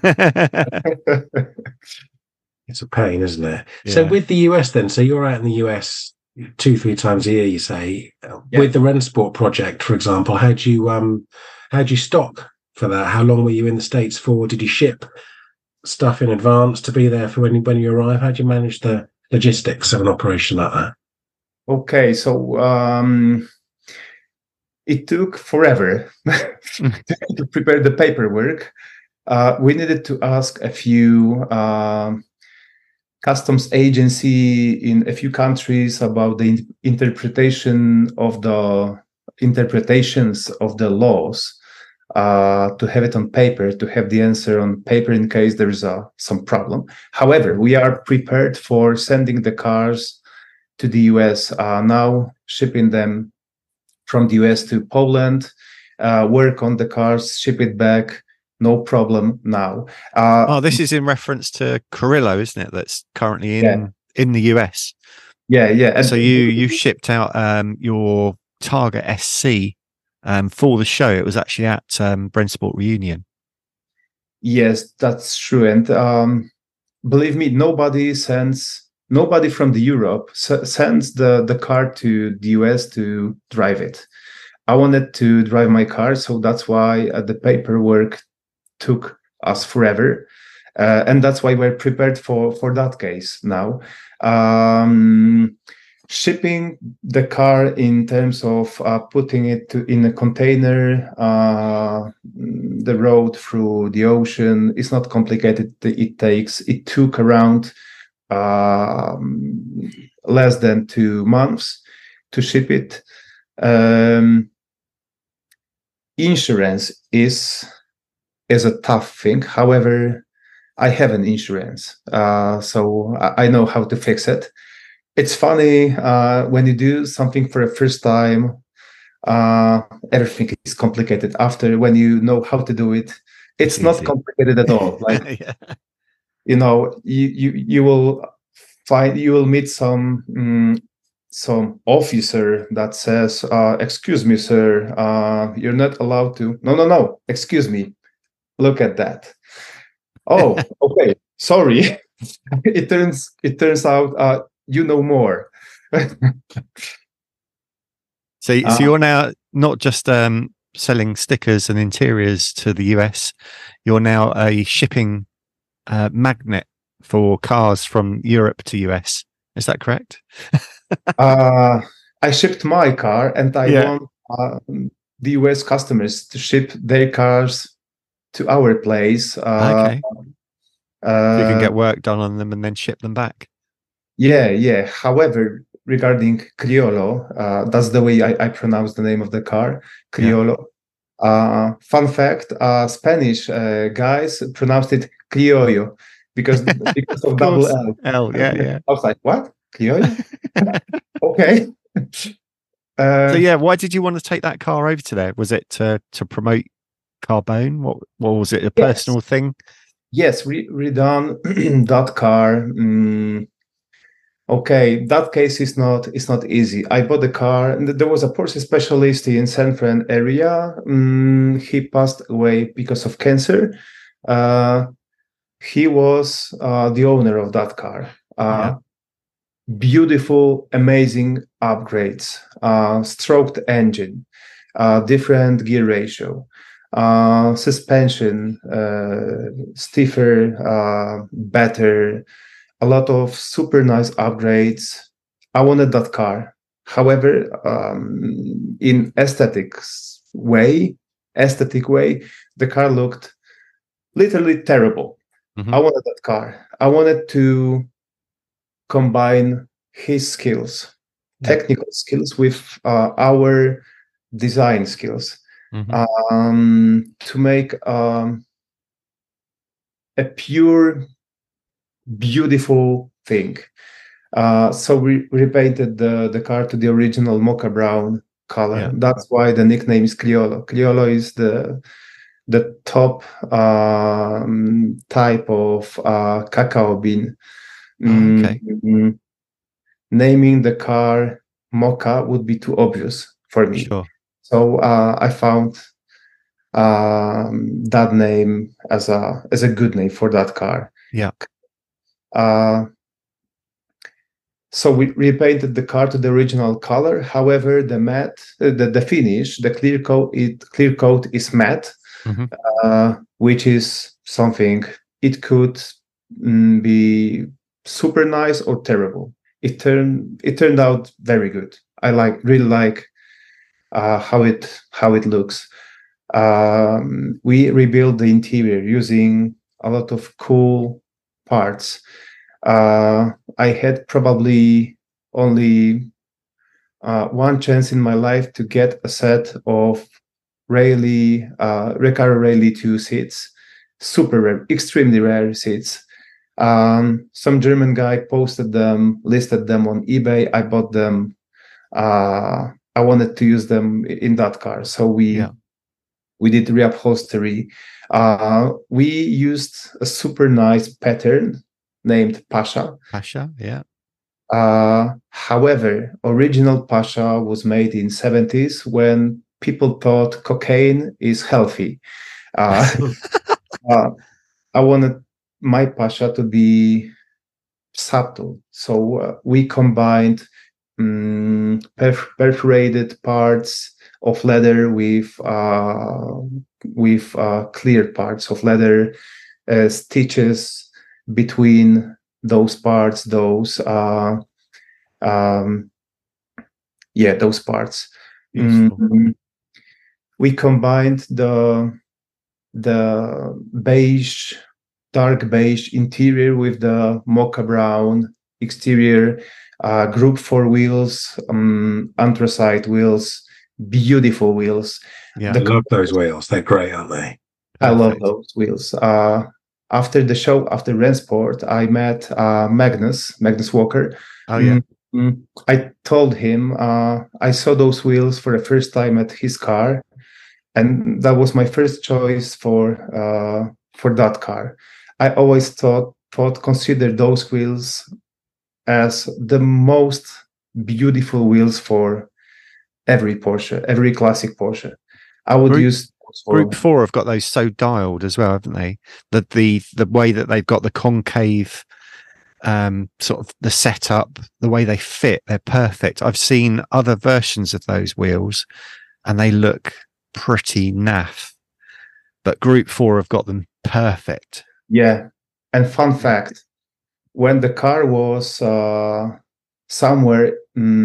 [SPEAKER 3] It's a pain, isn't it? So
[SPEAKER 1] Yeah.
[SPEAKER 3] with the U S then, so you're out in the U S two, three times a year, you say.
[SPEAKER 4] Yeah.
[SPEAKER 3] With the Rennsport project, for example, how do you um how do you stock for that? How long were you in the States for? Did you ship stuff in advance to be there for when you when you arrive? How do you manage the logistics of an operation like that?
[SPEAKER 4] Okay, so um, it took forever to prepare the paperwork. Uh, we needed to ask a few um, customs agency in a few countries about the in- interpretation of the interpretations of the laws, uh, to have it on paper, to have the answer on paper in case there is a, some problem. However, we are prepared for sending the cars to the U S, uh, now shipping them from the U S to Poland, uh, work on the cars, ship it back, no problem now. Uh,
[SPEAKER 1] Oh, this is in reference to Carrillo, isn't it? That's currently in
[SPEAKER 4] Yeah.
[SPEAKER 1] in the U S.
[SPEAKER 4] yeah, yeah. And
[SPEAKER 1] So you you shipped out um, your Targa S C um, for the show. It was actually at um, Brennsport Reunion.
[SPEAKER 4] Yes, that's true. And um, believe me, nobody sends nobody from the Europe s- sends the the car to the U S to drive it. I wanted to drive my car, so that's why uh, the paperwork took us forever, uh, and that's why we're prepared for for that case now. Um, shipping the car in terms of uh, putting it to, in a container, uh, the road through the ocean is not complicated. It takes it took around um, less than two months to ship it. Um, insurance is is a tough thing. However, I have an insurance, uh, so I, I know how to fix it. It's funny uh, when you do something for the first time, uh, everything is complicated. After, when you know how to do it, it's,
[SPEAKER 1] It's
[SPEAKER 4] not
[SPEAKER 1] easy.
[SPEAKER 4] complicated at all. Like,
[SPEAKER 1] Yeah.
[SPEAKER 4] you know, you you you will find you will meet some um, some officer that says, uh, "Excuse me, sir, uh, you're not allowed to." No, no, no. Excuse me. Look at that. Oh, okay. Sorry. it turns it turns out uh, you know more.
[SPEAKER 1] So, so
[SPEAKER 4] Uh,
[SPEAKER 1] you're now not just um, selling stickers and interiors to the U S. You're now a shipping uh, magnet for cars from Europe to U S. Is that correct?
[SPEAKER 4] uh, I shipped my car, and I
[SPEAKER 1] Yeah.
[SPEAKER 4] want uh, the U S customers to ship their cars to our place. Uh,
[SPEAKER 1] Okay.
[SPEAKER 4] uh,
[SPEAKER 1] You can get work done on them and then ship them back.
[SPEAKER 4] Yeah, yeah. However, regarding Criollo, uh, that's the way I, I pronounce the name of the car, Criollo. Uh, fun fact: uh, Spanish uh, guys pronounced it Criollo because because of,
[SPEAKER 1] Of
[SPEAKER 4] double
[SPEAKER 1] course.
[SPEAKER 4] L.
[SPEAKER 1] L, yeah, yeah.
[SPEAKER 4] I was like, what? Criollo? Okay. Uh,
[SPEAKER 1] So yeah, why did you want to take that car over to there? Was it to to promote Carbone? What what was it? A
[SPEAKER 4] yes,
[SPEAKER 1] personal thing?
[SPEAKER 4] yes. Re- redone that car. Mm, Okay, that case is not is not easy. I bought the car, and there was a Porsche specialist in San Fran area. Mm, he passed away because of cancer. Uh, he was uh, the owner of that car. Uh,
[SPEAKER 1] Yeah.
[SPEAKER 4] Beautiful, amazing upgrades. Uh, stroked engine, uh, different gear ratio, uh, suspension, uh, stiffer, uh, better, a lot of super nice upgrades. I wanted that car. However, um, in aesthetics way, aesthetic way, the car looked literally terrible.
[SPEAKER 1] Mhm.
[SPEAKER 4] I wanted that car. I wanted to combine his skills,
[SPEAKER 1] Yeah.
[SPEAKER 4] technical skills, with uh, our design skills,
[SPEAKER 1] Mhm.
[SPEAKER 4] um, to make um, a pure, beautiful thing. Uh, so we repainted the, the car to the original mocha brown color.
[SPEAKER 1] Yeah.
[SPEAKER 4] That's why the nickname is Criollo. Criollo is the the top um, type of uh, cacao bean.
[SPEAKER 1] Oh, okay.
[SPEAKER 4] Mm, naming the car mocha would be too obvious for me.
[SPEAKER 1] Sure.
[SPEAKER 4] So uh, I found um, that name as a as a good name for that car.
[SPEAKER 1] Yeah.
[SPEAKER 4] Uh, So we repainted the car to the original color. However, the matte, uh, the, the finish, the clear coat, it clear coat is matte,
[SPEAKER 1] Mhm.
[SPEAKER 4] uh, which is something. It could mm, be super nice or terrible. It turned it turned out very good. I like really like uh, how it how it looks. Um, we rebuilt the interior using a lot of cool parts. Uh, I had probably only uh, one chance in my life to get a set of Rayleigh, uh, Recaro Rayleigh two seats, super rare, extremely rare seats. Um, some German guy posted them, listed them on eBay. I bought them. Uh, I wanted to use them in that car, so we
[SPEAKER 1] Yeah.
[SPEAKER 4] we did reupholstery. Uh, we used a super nice pattern named Pasha.
[SPEAKER 1] Pasha. Yeah.
[SPEAKER 4] Uh, however, original Pasha was made in seventies when people thought cocaine is healthy. Uh, uh, I wanted my Pasha to be subtle, so uh, we combined um, perf- perforated parts of leather with uh, with uh, clear parts of leather, uh, stitches between those parts, those uh, um, yeah, those parts.
[SPEAKER 1] Beautiful.
[SPEAKER 4] Mm, we combined the the beige, dark beige interior with the mocha brown exterior. Uh, group four wheels, um, anthracite wheels, beautiful wheels.
[SPEAKER 1] Yeah.
[SPEAKER 3] I
[SPEAKER 4] The
[SPEAKER 3] love those wheels. They're great, aren't they?
[SPEAKER 4] I love
[SPEAKER 1] Perfect.
[SPEAKER 4] those wheels. Uh, after the show, after Rennsport, I met uh, Magnus, Magnus Walker.
[SPEAKER 1] Oh, yeah.
[SPEAKER 4] Mm, I told him uh, I saw those wheels for the first time at his car, and that was my first choice for uh, for that car. I always thought thought consider those wheels as the most beautiful wheels for every Porsche, every classic Porsche. I would
[SPEAKER 1] Group,
[SPEAKER 4] use for,
[SPEAKER 1] Group Four have got those so dialed as well, haven't they? That the the way that they've got the concave, um, sort of the setup, the way they fit, they're perfect. I've seen other versions of those wheels, and they look pretty naff. But Group Four have got them perfect.
[SPEAKER 4] Yeah, and fun fact: when the car was uh, somewhere.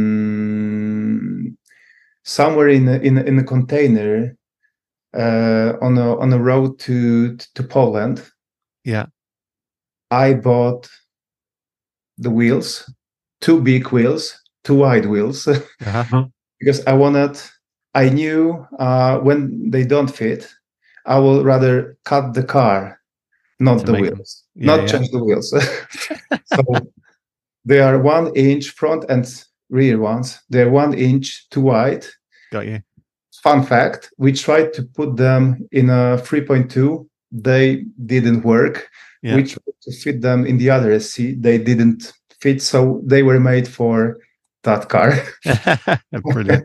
[SPEAKER 4] Mm, somewhere in a, in a, in a container uh, on a on a road to to Poland.
[SPEAKER 1] Yeah,
[SPEAKER 4] I bought the wheels, two big wheels, two wide wheels,
[SPEAKER 1] uh-huh.
[SPEAKER 4] because I wanted. I knew uh, when they don't fit, I will rather cut the car, not
[SPEAKER 1] To
[SPEAKER 4] the
[SPEAKER 1] make
[SPEAKER 4] wheels,
[SPEAKER 1] them- yeah,
[SPEAKER 4] not
[SPEAKER 1] yeah.
[SPEAKER 4] change the wheels. So they are one inch front and rear ones. They're one inch too wide.
[SPEAKER 1] Got you.
[SPEAKER 4] Fun fact, we tried to put them in a three point two. They didn't work.
[SPEAKER 1] Yeah.
[SPEAKER 4] We tried to fit them in the other S C. They didn't fit, so they were made for that car.
[SPEAKER 1] Brilliant.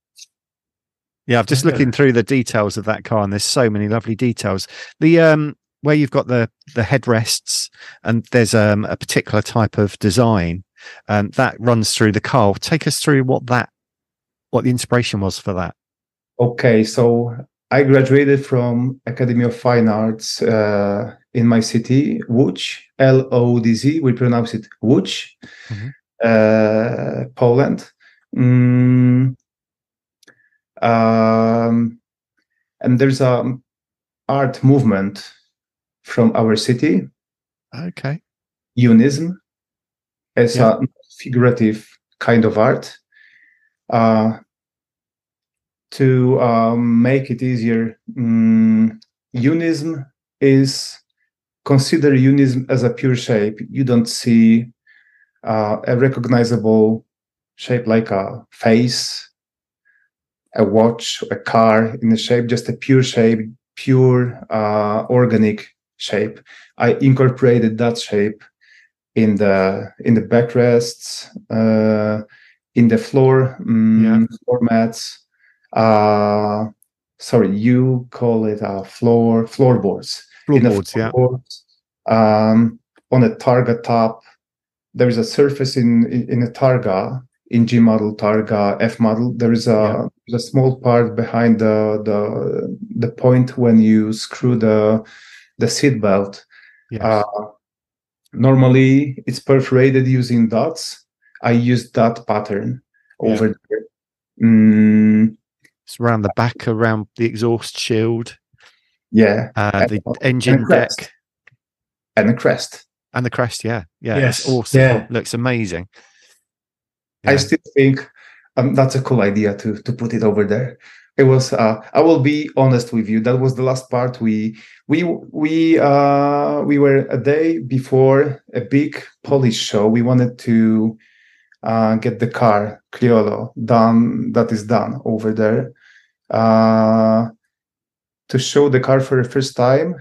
[SPEAKER 1] Yeah, I'm just looking through the details of that car, and there's so many lovely details. The um where you've got the the headrests, and there's um a particular type of design, um that runs through the car. Take us through what that what the inspiration was for that.
[SPEAKER 4] Okay, so I graduated from Academy of Fine Arts uh, in my city, Łódź, L O D Z. We pronounce it Łódź,
[SPEAKER 1] Mhm.
[SPEAKER 4] uh, Poland. Mm, um, and there's a art movement from our city,
[SPEAKER 1] Okay.
[SPEAKER 4] Unism, as
[SPEAKER 1] Yeah.
[SPEAKER 4] a figurative kind of art. Uh, to um, make it easier, um, Unism is consider Unism as a pure shape. You don't see uh, a recognizable shape like a face, a watch, a car in a shape, just a pure shape, pure uh, organic shape. I incorporated that shape in the in the backrests, uh, in the floor um,
[SPEAKER 1] Yeah.
[SPEAKER 4] floor mats. Uh, sorry, you call it uh, floor floorboards. In the
[SPEAKER 1] Floorboards, yeah.
[SPEAKER 4] floorboards, um, on a Targa top, there is a surface in in, in a Targa, in G model, Targa, F model. There is a,
[SPEAKER 1] Yeah.
[SPEAKER 4] there's a small part behind the the the point when you screw the the seat belt.
[SPEAKER 1] Yes.
[SPEAKER 4] Uh, normally, it's perforated using dots. I use dot pattern
[SPEAKER 1] Yeah.
[SPEAKER 4] over there. Mm,
[SPEAKER 1] It's around the back, around the exhaust shield,
[SPEAKER 4] yeah,
[SPEAKER 1] uh, the
[SPEAKER 4] and,
[SPEAKER 1] engine
[SPEAKER 4] and a crest.
[SPEAKER 1] deck,
[SPEAKER 4] and a crest.
[SPEAKER 1] and the crest. Yeah, yeah,
[SPEAKER 3] Yes,
[SPEAKER 1] it's awesome.
[SPEAKER 3] yeah.
[SPEAKER 1] Looks amazing.
[SPEAKER 4] I
[SPEAKER 1] Yeah.
[SPEAKER 4] still think um, that's a cool idea to to put it over there. It was. Uh, I will be honest with you. That was the last part. We we we uh, we were a day before a big Polish show. We wanted to uh, get the car Criollo done. That is done over there. Uh, to show the car for the first time,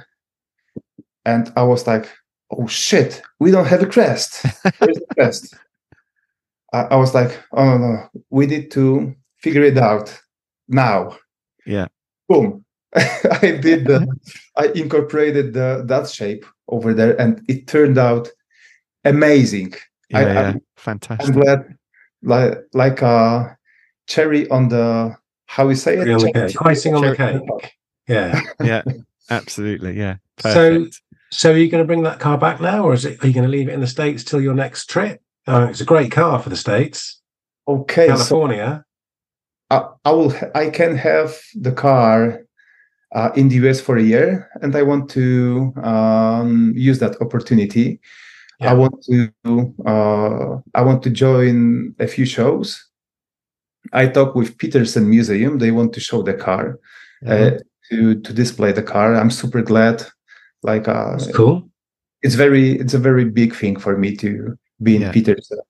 [SPEAKER 4] and I was like, "Oh shit, we don't have a crest. Where's the crest?" I, I was like, "Oh no, no, we need to figure it out now."
[SPEAKER 1] Yeah.
[SPEAKER 4] Boom! I did the, I incorporated the that shape over there, and it turned out amazing.
[SPEAKER 1] Yeah,
[SPEAKER 4] I,
[SPEAKER 1] yeah.
[SPEAKER 4] I'm, I'm
[SPEAKER 1] Fantastic.
[SPEAKER 4] glad, like like a cherry on the how we say it.
[SPEAKER 3] Cherry on the
[SPEAKER 4] Cherry-
[SPEAKER 3] cake. Icing on the
[SPEAKER 1] cherry-
[SPEAKER 3] cake. Yeah.
[SPEAKER 1] Yeah, absolutely. Yeah.
[SPEAKER 3] So-
[SPEAKER 1] Perfect.
[SPEAKER 3] So are you going to bring that car back now, or is it? Are you going to leave it in the States till your next trip? Oh, it's a great car for the States,
[SPEAKER 4] Okay, so
[SPEAKER 3] California.
[SPEAKER 4] I, I will. I can have the car uh, in the U S for a year, and I want to um, use that opportunity.
[SPEAKER 3] Yeah.
[SPEAKER 4] I want to. Uh, I want to join a few shows. I talked with Peterson Museum. They want to show the car,
[SPEAKER 1] Mhm.
[SPEAKER 4] uh, to to display the car. I'm super glad Like uh,
[SPEAKER 3] That's cool.
[SPEAKER 4] It's very it's a very big thing for me to be in
[SPEAKER 1] Yeah.
[SPEAKER 4] Peterson.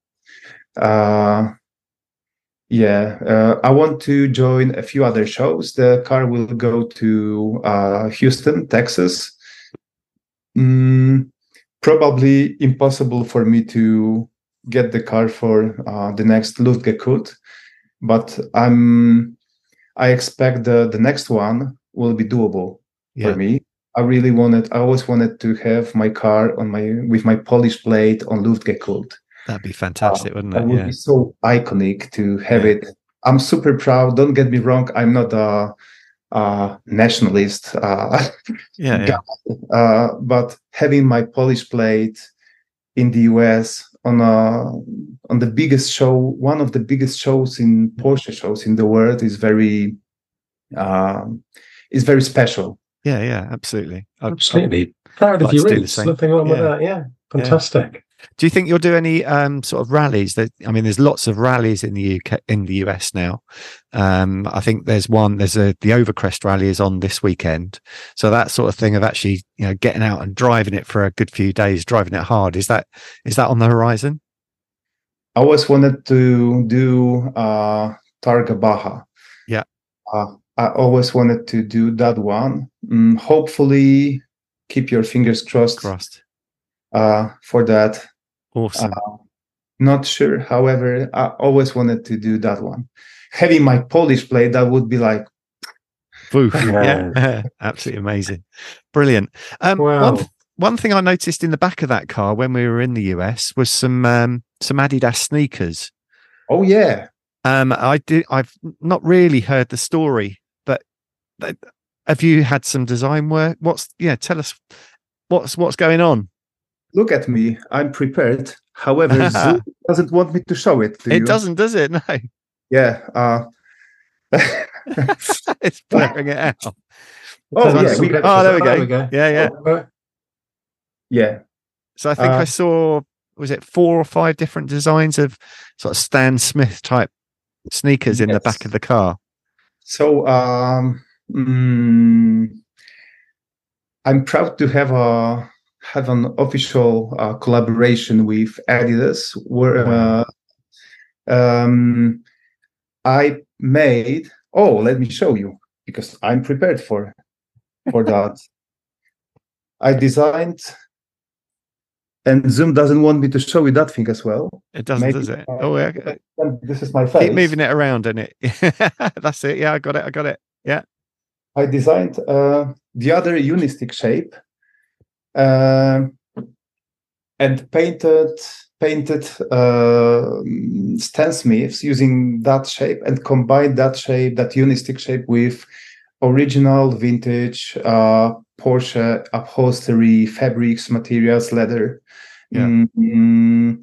[SPEAKER 4] Uh, yeah, uh, I want to join a few other shows. The car will go to uh, Houston, Texas. Mm, probably impossible for me to get the car for uh, the next Luftgekühlt, but I'm I expect the the next one will be doable
[SPEAKER 1] Yeah.
[SPEAKER 4] for me. I really wanted I always wanted to have my car on my with my Polish plate on Luftgekühlt.
[SPEAKER 1] That'd be fantastic,
[SPEAKER 4] Uh,
[SPEAKER 1] wouldn't
[SPEAKER 4] that
[SPEAKER 1] it?
[SPEAKER 4] would
[SPEAKER 1] Yeah.
[SPEAKER 4] be so iconic to have
[SPEAKER 1] Yeah.
[SPEAKER 4] it. I'm super proud. Don't get me wrong. I'm not a, a nationalist uh,
[SPEAKER 1] Yeah.
[SPEAKER 4] guy,
[SPEAKER 1] Yeah.
[SPEAKER 4] uh, but having my Polish plate in the U S on a on the biggest show, one of the biggest shows in Porsche shows in the world, is very um, is very special.
[SPEAKER 1] Yeah. Yeah. Absolutely. I'd,
[SPEAKER 3] Absolutely. Proud of
[SPEAKER 1] like
[SPEAKER 3] your
[SPEAKER 1] to do the
[SPEAKER 3] roots.
[SPEAKER 1] same.
[SPEAKER 3] Nothing wrong with
[SPEAKER 1] Yeah.
[SPEAKER 3] that. Yeah. Fantastic.
[SPEAKER 1] Do you think you'll do any um, sort of rallies? That I mean, there's lots of rallies in the U K, in the U S now. Um, I think there's one. There's a the Overcrest rally is on this weekend. So that sort of thing of actually, you know, getting out and driving it for a good few days, driving it hard. Is that is that on the horizon?
[SPEAKER 4] I always wanted to do uh, Targa Baja.
[SPEAKER 1] Yeah.
[SPEAKER 4] Uh, I always wanted to do that one. Mm, hopefully, keep your fingers crossed.
[SPEAKER 1] Crossed.
[SPEAKER 4] Uh, for that.
[SPEAKER 1] Awesome.
[SPEAKER 4] Uh, not sure. However, I always wanted to do that one. Having my Polish plate, that would be like,
[SPEAKER 1] Oof.
[SPEAKER 3] Yeah.
[SPEAKER 1] Yeah. Absolutely amazing. Brilliant. Um,
[SPEAKER 3] Wow.
[SPEAKER 1] one, one thing I noticed in the back of that car when we were in the U S was some um, some Adidas sneakers.
[SPEAKER 4] oh yeah,
[SPEAKER 1] Um, I did. I've not really heard the story, but but have you had some design work? What's yeah? Tell us what's what's going on.
[SPEAKER 4] look at me. I'm prepared. However, Zoom doesn't want me to show it to
[SPEAKER 1] It
[SPEAKER 4] you.
[SPEAKER 1] doesn't, does it? No,
[SPEAKER 4] Yeah. Uh,
[SPEAKER 1] it's blurring it out.
[SPEAKER 4] Oh,
[SPEAKER 3] There's
[SPEAKER 4] yeah,
[SPEAKER 3] some
[SPEAKER 4] we-
[SPEAKER 3] pictures.
[SPEAKER 1] oh, there we
[SPEAKER 3] Oh,
[SPEAKER 1] go.
[SPEAKER 3] there we go.
[SPEAKER 1] Yeah, yeah.
[SPEAKER 3] Oh,
[SPEAKER 4] yeah.
[SPEAKER 1] So I think I
[SPEAKER 4] Uh,
[SPEAKER 1] saw was it four or five different designs of sort of Stan Smith type sneakers in the
[SPEAKER 4] Yes.
[SPEAKER 1] back of the car.
[SPEAKER 4] So um, mm, I'm proud to have a have an official uh, collaboration with Adidas, where uh, um, I made. Oh, let me show you because I'm prepared for for that. I designed, and Zoom doesn't want me to show you that thing as well.
[SPEAKER 1] It doesn't,
[SPEAKER 4] Maybe,
[SPEAKER 1] does it?
[SPEAKER 4] uh,
[SPEAKER 1] Oh, yeah.
[SPEAKER 4] This is my face.
[SPEAKER 1] Keep moving it around, and it. That's it. Yeah, I got it. I got it. Yeah.
[SPEAKER 4] I designed uh, the other Unistick shape uh, and painted painted uh, Stan Smiths using that shape and combined that shape, that Unistick shape, with original vintage uh, Porsche upholstery, fabrics, materials, leather.
[SPEAKER 1] Yeah.
[SPEAKER 4] Mm,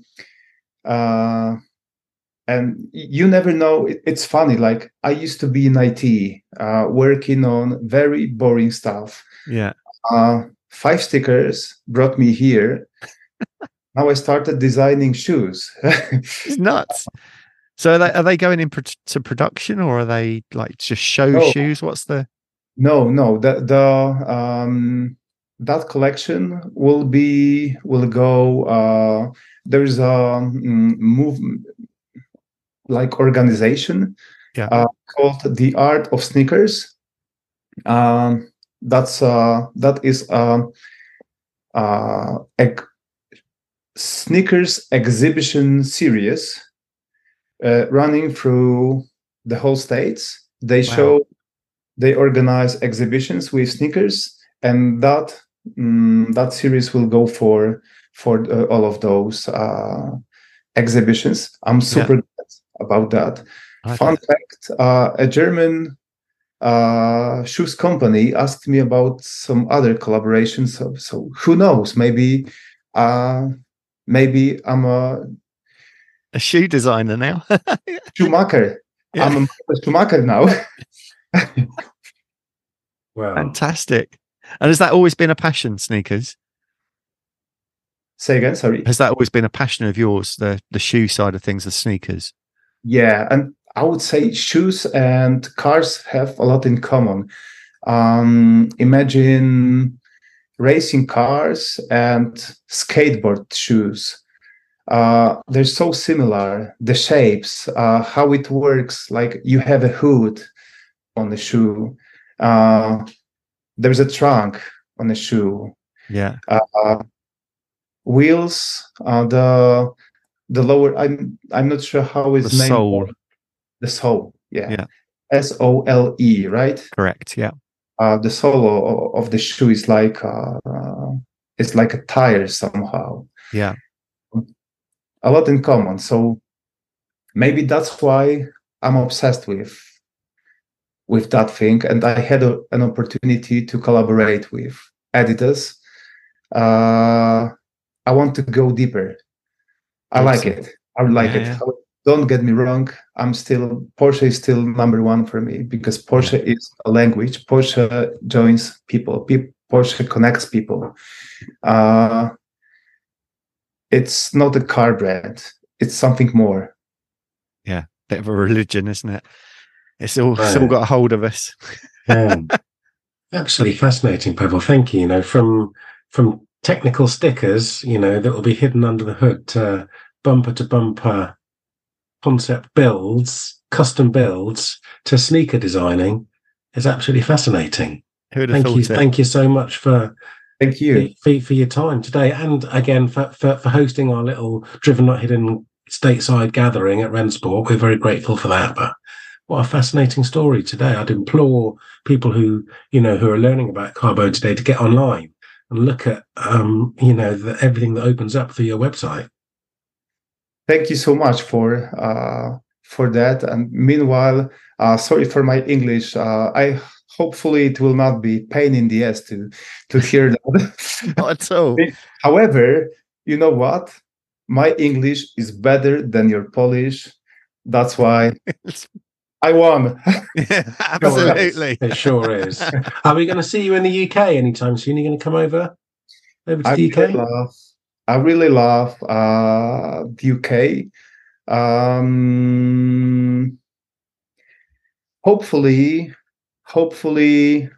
[SPEAKER 4] uh, and you never know. It, it's funny. Like I used to be in I T, uh, working on very boring stuff.
[SPEAKER 1] Yeah.
[SPEAKER 4] Uh, five stickers brought me here. Now I started designing shoes.
[SPEAKER 1] It's nuts. So are they, are they going into pro- production, or are they like just show
[SPEAKER 4] No.
[SPEAKER 1] shoes? What's the?
[SPEAKER 4] no, no. The the um, that collection will be will go. Uh, there's a mm, move like organization
[SPEAKER 1] Yeah.
[SPEAKER 4] uh, called the Art of Sneakers. Um, that's uh, that is uh, uh, a sneakers exhibition series uh, running through the whole states. They
[SPEAKER 1] Wow.
[SPEAKER 4] show, they organize exhibitions with sneakers, and that mm, that series will go for for uh, all of those uh, exhibitions. I'm super glad about that.
[SPEAKER 1] I
[SPEAKER 4] Fun
[SPEAKER 1] bet.
[SPEAKER 4] fact: uh, a German uh, shoes company asked me about some other collaborations. So, so who knows? Maybe, uh, maybe I'm a
[SPEAKER 1] A shoe designer now.
[SPEAKER 4] Schumacher.
[SPEAKER 1] Yeah.
[SPEAKER 4] I'm a Schumacher now.
[SPEAKER 3] wow.
[SPEAKER 1] Fantastic. And has that always been a passion, sneakers?
[SPEAKER 4] Say again, sorry.
[SPEAKER 1] Has that always been a passion of yours, the the shoe side of things, the sneakers?
[SPEAKER 4] Yeah, and I would say shoes and cars have a lot in common. Um, imagine racing cars and skateboard shoes. Uh, they're so similar. The shapes, uh, how it works. Like you have a hood on the shoe. Uh, there's a trunk on the shoe.
[SPEAKER 1] Yeah.
[SPEAKER 4] Uh, wheels. Uh, the the lower. I'm I'm not sure how it's
[SPEAKER 1] The
[SPEAKER 4] named.
[SPEAKER 1] sole.
[SPEAKER 4] The sole. Yeah.
[SPEAKER 1] Yeah.
[SPEAKER 4] S O L E. Right.
[SPEAKER 1] Correct. Yeah.
[SPEAKER 4] Uh, the sole of the shoe is like uh, uh, it's like a tire somehow.
[SPEAKER 1] Yeah.
[SPEAKER 4] A lot in common. So maybe that's why I'm obsessed with with that thing. And I had a, an opportunity to collaborate with Adidas. Uh, I want to go deeper. I like it. I like
[SPEAKER 1] Yeah,
[SPEAKER 4] it.
[SPEAKER 1] yeah.
[SPEAKER 4] Don't get me wrong. I'm still Porsche is still number one for me because Porsche is a language. Porsche joins people. Pe- Porsche connects people. Uh, it's not a car brand. It's something more.
[SPEAKER 1] Bit of a religion, isn't it? It's all, it's all
[SPEAKER 3] Right.
[SPEAKER 1] got a hold of us.
[SPEAKER 3] Yeah. Absolutely fascinating, Pavel. Thank you. You know, from from technical stickers, you know, that will be hidden under the hood to bumper to bumper concept builds, custom builds to sneaker designing is absolutely fascinating.
[SPEAKER 1] Who would have
[SPEAKER 3] Thank
[SPEAKER 1] thought
[SPEAKER 3] you.
[SPEAKER 1] it?
[SPEAKER 3] Thank you so much for
[SPEAKER 4] Thank you.
[SPEAKER 3] for, for your time today, and again for, for for hosting our little Driven Not Hidden stateside gathering at Rensport. We're very grateful for that. But what a fascinating story today. I'd implore people who, you know, who are learning about Carbo today to get online and look at, um, you know, the, everything that opens up through your website.
[SPEAKER 4] Thank you so much for uh, for that. And meanwhile, uh, sorry for my English. Uh, I hopefully it will not be pain in the ass to to hear that.
[SPEAKER 1] Not at all.
[SPEAKER 4] However, you know what? My English is better than your Polish. That's why I won.
[SPEAKER 1] Yeah, absolutely.
[SPEAKER 3] It sure is. Are we going to see you in the U K anytime soon? Are you going to come over over to
[SPEAKER 4] I
[SPEAKER 3] the U K?
[SPEAKER 4] really love, I really love uh, the U K. Um, hopefully, hopefully,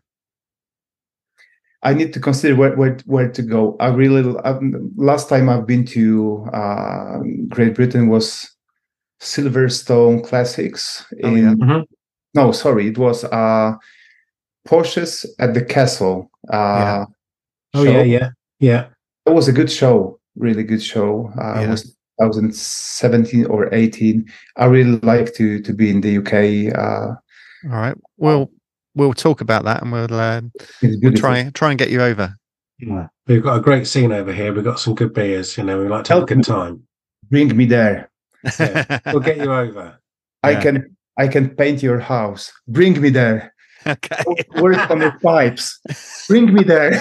[SPEAKER 4] I need to consider where where, where to go. I really um, last time I've been to uh, Great Britain was Silverstone Classics.
[SPEAKER 1] Oh,
[SPEAKER 4] In
[SPEAKER 1] yeah.
[SPEAKER 3] Mhm.
[SPEAKER 4] no, sorry, it was uh, Porsches at the Castle. Uh,
[SPEAKER 1] Yeah.
[SPEAKER 3] Oh
[SPEAKER 4] show.
[SPEAKER 3] yeah, yeah, yeah.
[SPEAKER 4] It was a good show, really good show. Uh,
[SPEAKER 1] Yeah.
[SPEAKER 4] It was twenty seventeen or eighteen. I really like to to be in the U K. Uh,
[SPEAKER 1] All right. We'll we'll talk about that, and we'll um,
[SPEAKER 4] it's
[SPEAKER 1] we'll
[SPEAKER 4] beautiful.
[SPEAKER 1] try try and get you over.
[SPEAKER 3] Yeah. We've got a great scene over here. We've got some good beers. You know, we like to have a
[SPEAKER 4] Help
[SPEAKER 3] good
[SPEAKER 4] me.
[SPEAKER 3] time.
[SPEAKER 4] Bring me there.
[SPEAKER 3] Yeah. We'll get you over.
[SPEAKER 4] I
[SPEAKER 1] Yeah.
[SPEAKER 4] can I can paint your house. Bring me there.
[SPEAKER 1] Okay.
[SPEAKER 4] Work on your pipes. Bring me there.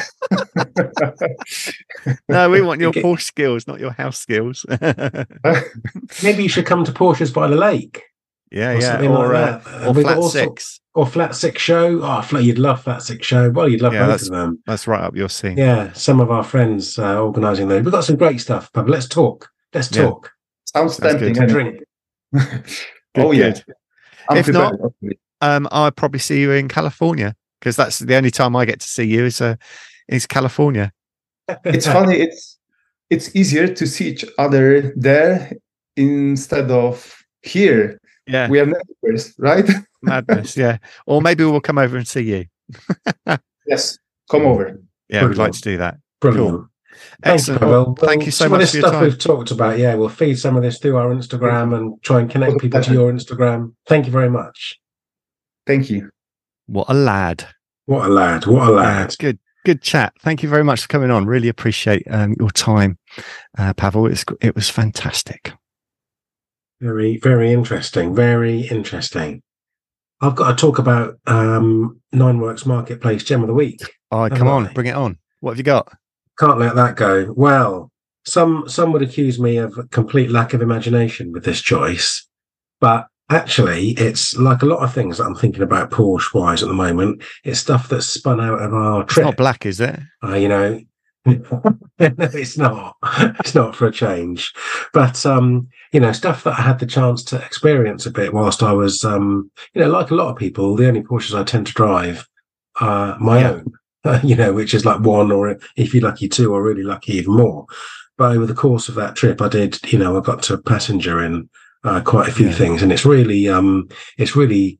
[SPEAKER 1] No, we want your
[SPEAKER 3] Okay.
[SPEAKER 1] Porsche skills, not your house skills.
[SPEAKER 3] Maybe you should come to Porsche's by the Lake
[SPEAKER 1] Yeah,
[SPEAKER 3] Or
[SPEAKER 1] yeah.
[SPEAKER 3] something
[SPEAKER 1] Or
[SPEAKER 3] like
[SPEAKER 1] uh,
[SPEAKER 3] that.
[SPEAKER 1] or
[SPEAKER 3] We've got
[SPEAKER 1] flat
[SPEAKER 3] all sort-
[SPEAKER 1] six.
[SPEAKER 3] or Flat Six Show. Oh, Flat, you'd love Flat Six Show. Well, you'd love
[SPEAKER 1] Yeah,
[SPEAKER 3] both
[SPEAKER 1] that's-
[SPEAKER 3] of them.
[SPEAKER 1] That's right up your scene.
[SPEAKER 3] Yeah, some of our friends uh, organising those. We've got some great stuff, but let's talk. Let's
[SPEAKER 1] Yeah.
[SPEAKER 3] talk.
[SPEAKER 4] Sounds
[SPEAKER 1] That's
[SPEAKER 4] tempting.
[SPEAKER 1] good.
[SPEAKER 3] Drink.
[SPEAKER 1] Good,
[SPEAKER 4] oh yeah.
[SPEAKER 1] good.
[SPEAKER 4] I'm
[SPEAKER 1] If
[SPEAKER 4] prepared.
[SPEAKER 1] Um, I'll probably see you in California because that's the only time I get to see you is uh, is California.
[SPEAKER 4] It's funny. It's it's easier to see each other there instead of here.
[SPEAKER 1] Yeah,
[SPEAKER 4] We are neighbors, right?
[SPEAKER 1] madness. Yeah, or maybe we'll come over and see you.
[SPEAKER 4] Yes. Come over.
[SPEAKER 1] Yeah, we'd like
[SPEAKER 3] Brilliant.
[SPEAKER 1] to do that.
[SPEAKER 3] Brilliant.
[SPEAKER 1] Cool.
[SPEAKER 3] Thanks,
[SPEAKER 1] Excellent.
[SPEAKER 3] Pavel.
[SPEAKER 1] Thank
[SPEAKER 3] Well,
[SPEAKER 1] you so
[SPEAKER 3] some
[SPEAKER 1] much
[SPEAKER 3] of this
[SPEAKER 1] for your
[SPEAKER 3] stuff
[SPEAKER 1] time.
[SPEAKER 3] we've talked about, yeah, we'll feed some of this through our Instagram and try and connect people to your Instagram. Thank you very much.
[SPEAKER 4] Thank you.
[SPEAKER 1] What a lad.
[SPEAKER 3] What a lad. What a
[SPEAKER 1] Yeah,
[SPEAKER 3] lad.
[SPEAKER 1] good, good chat. Thank you very much for coming on. Really appreciate um, your time, uh, Pavel. It's, it was fantastic.
[SPEAKER 3] Very, very interesting. Very interesting. I've got to talk about um, Nineworks Marketplace Gem of the Week.
[SPEAKER 1] All right,
[SPEAKER 3] All
[SPEAKER 1] come on,
[SPEAKER 3] right.
[SPEAKER 1] bring it on. What have you got?
[SPEAKER 3] Can't let that go. Well, some some would accuse me of a complete lack of imagination with this choice, but actually, it's like a lot of things that I'm thinking about Porsche wise at the moment. It's stuff that's spun out of our
[SPEAKER 1] It's
[SPEAKER 3] trip.
[SPEAKER 1] not black, is it?
[SPEAKER 3] Uh, you know, no, it's not. It's not for a change. But um, you know, stuff that I had the chance to experience a bit whilst I was, um, you know, like a lot of people, the only Porsches I tend to drive are my
[SPEAKER 1] Yeah.
[SPEAKER 3] own. you know, which is like one, or if you're lucky, two, or really lucky, even more. But over the course of that trip, I did, you know, I got to passenger in uh, quite a few
[SPEAKER 1] Yeah.
[SPEAKER 3] things, and it's really, um, it's really,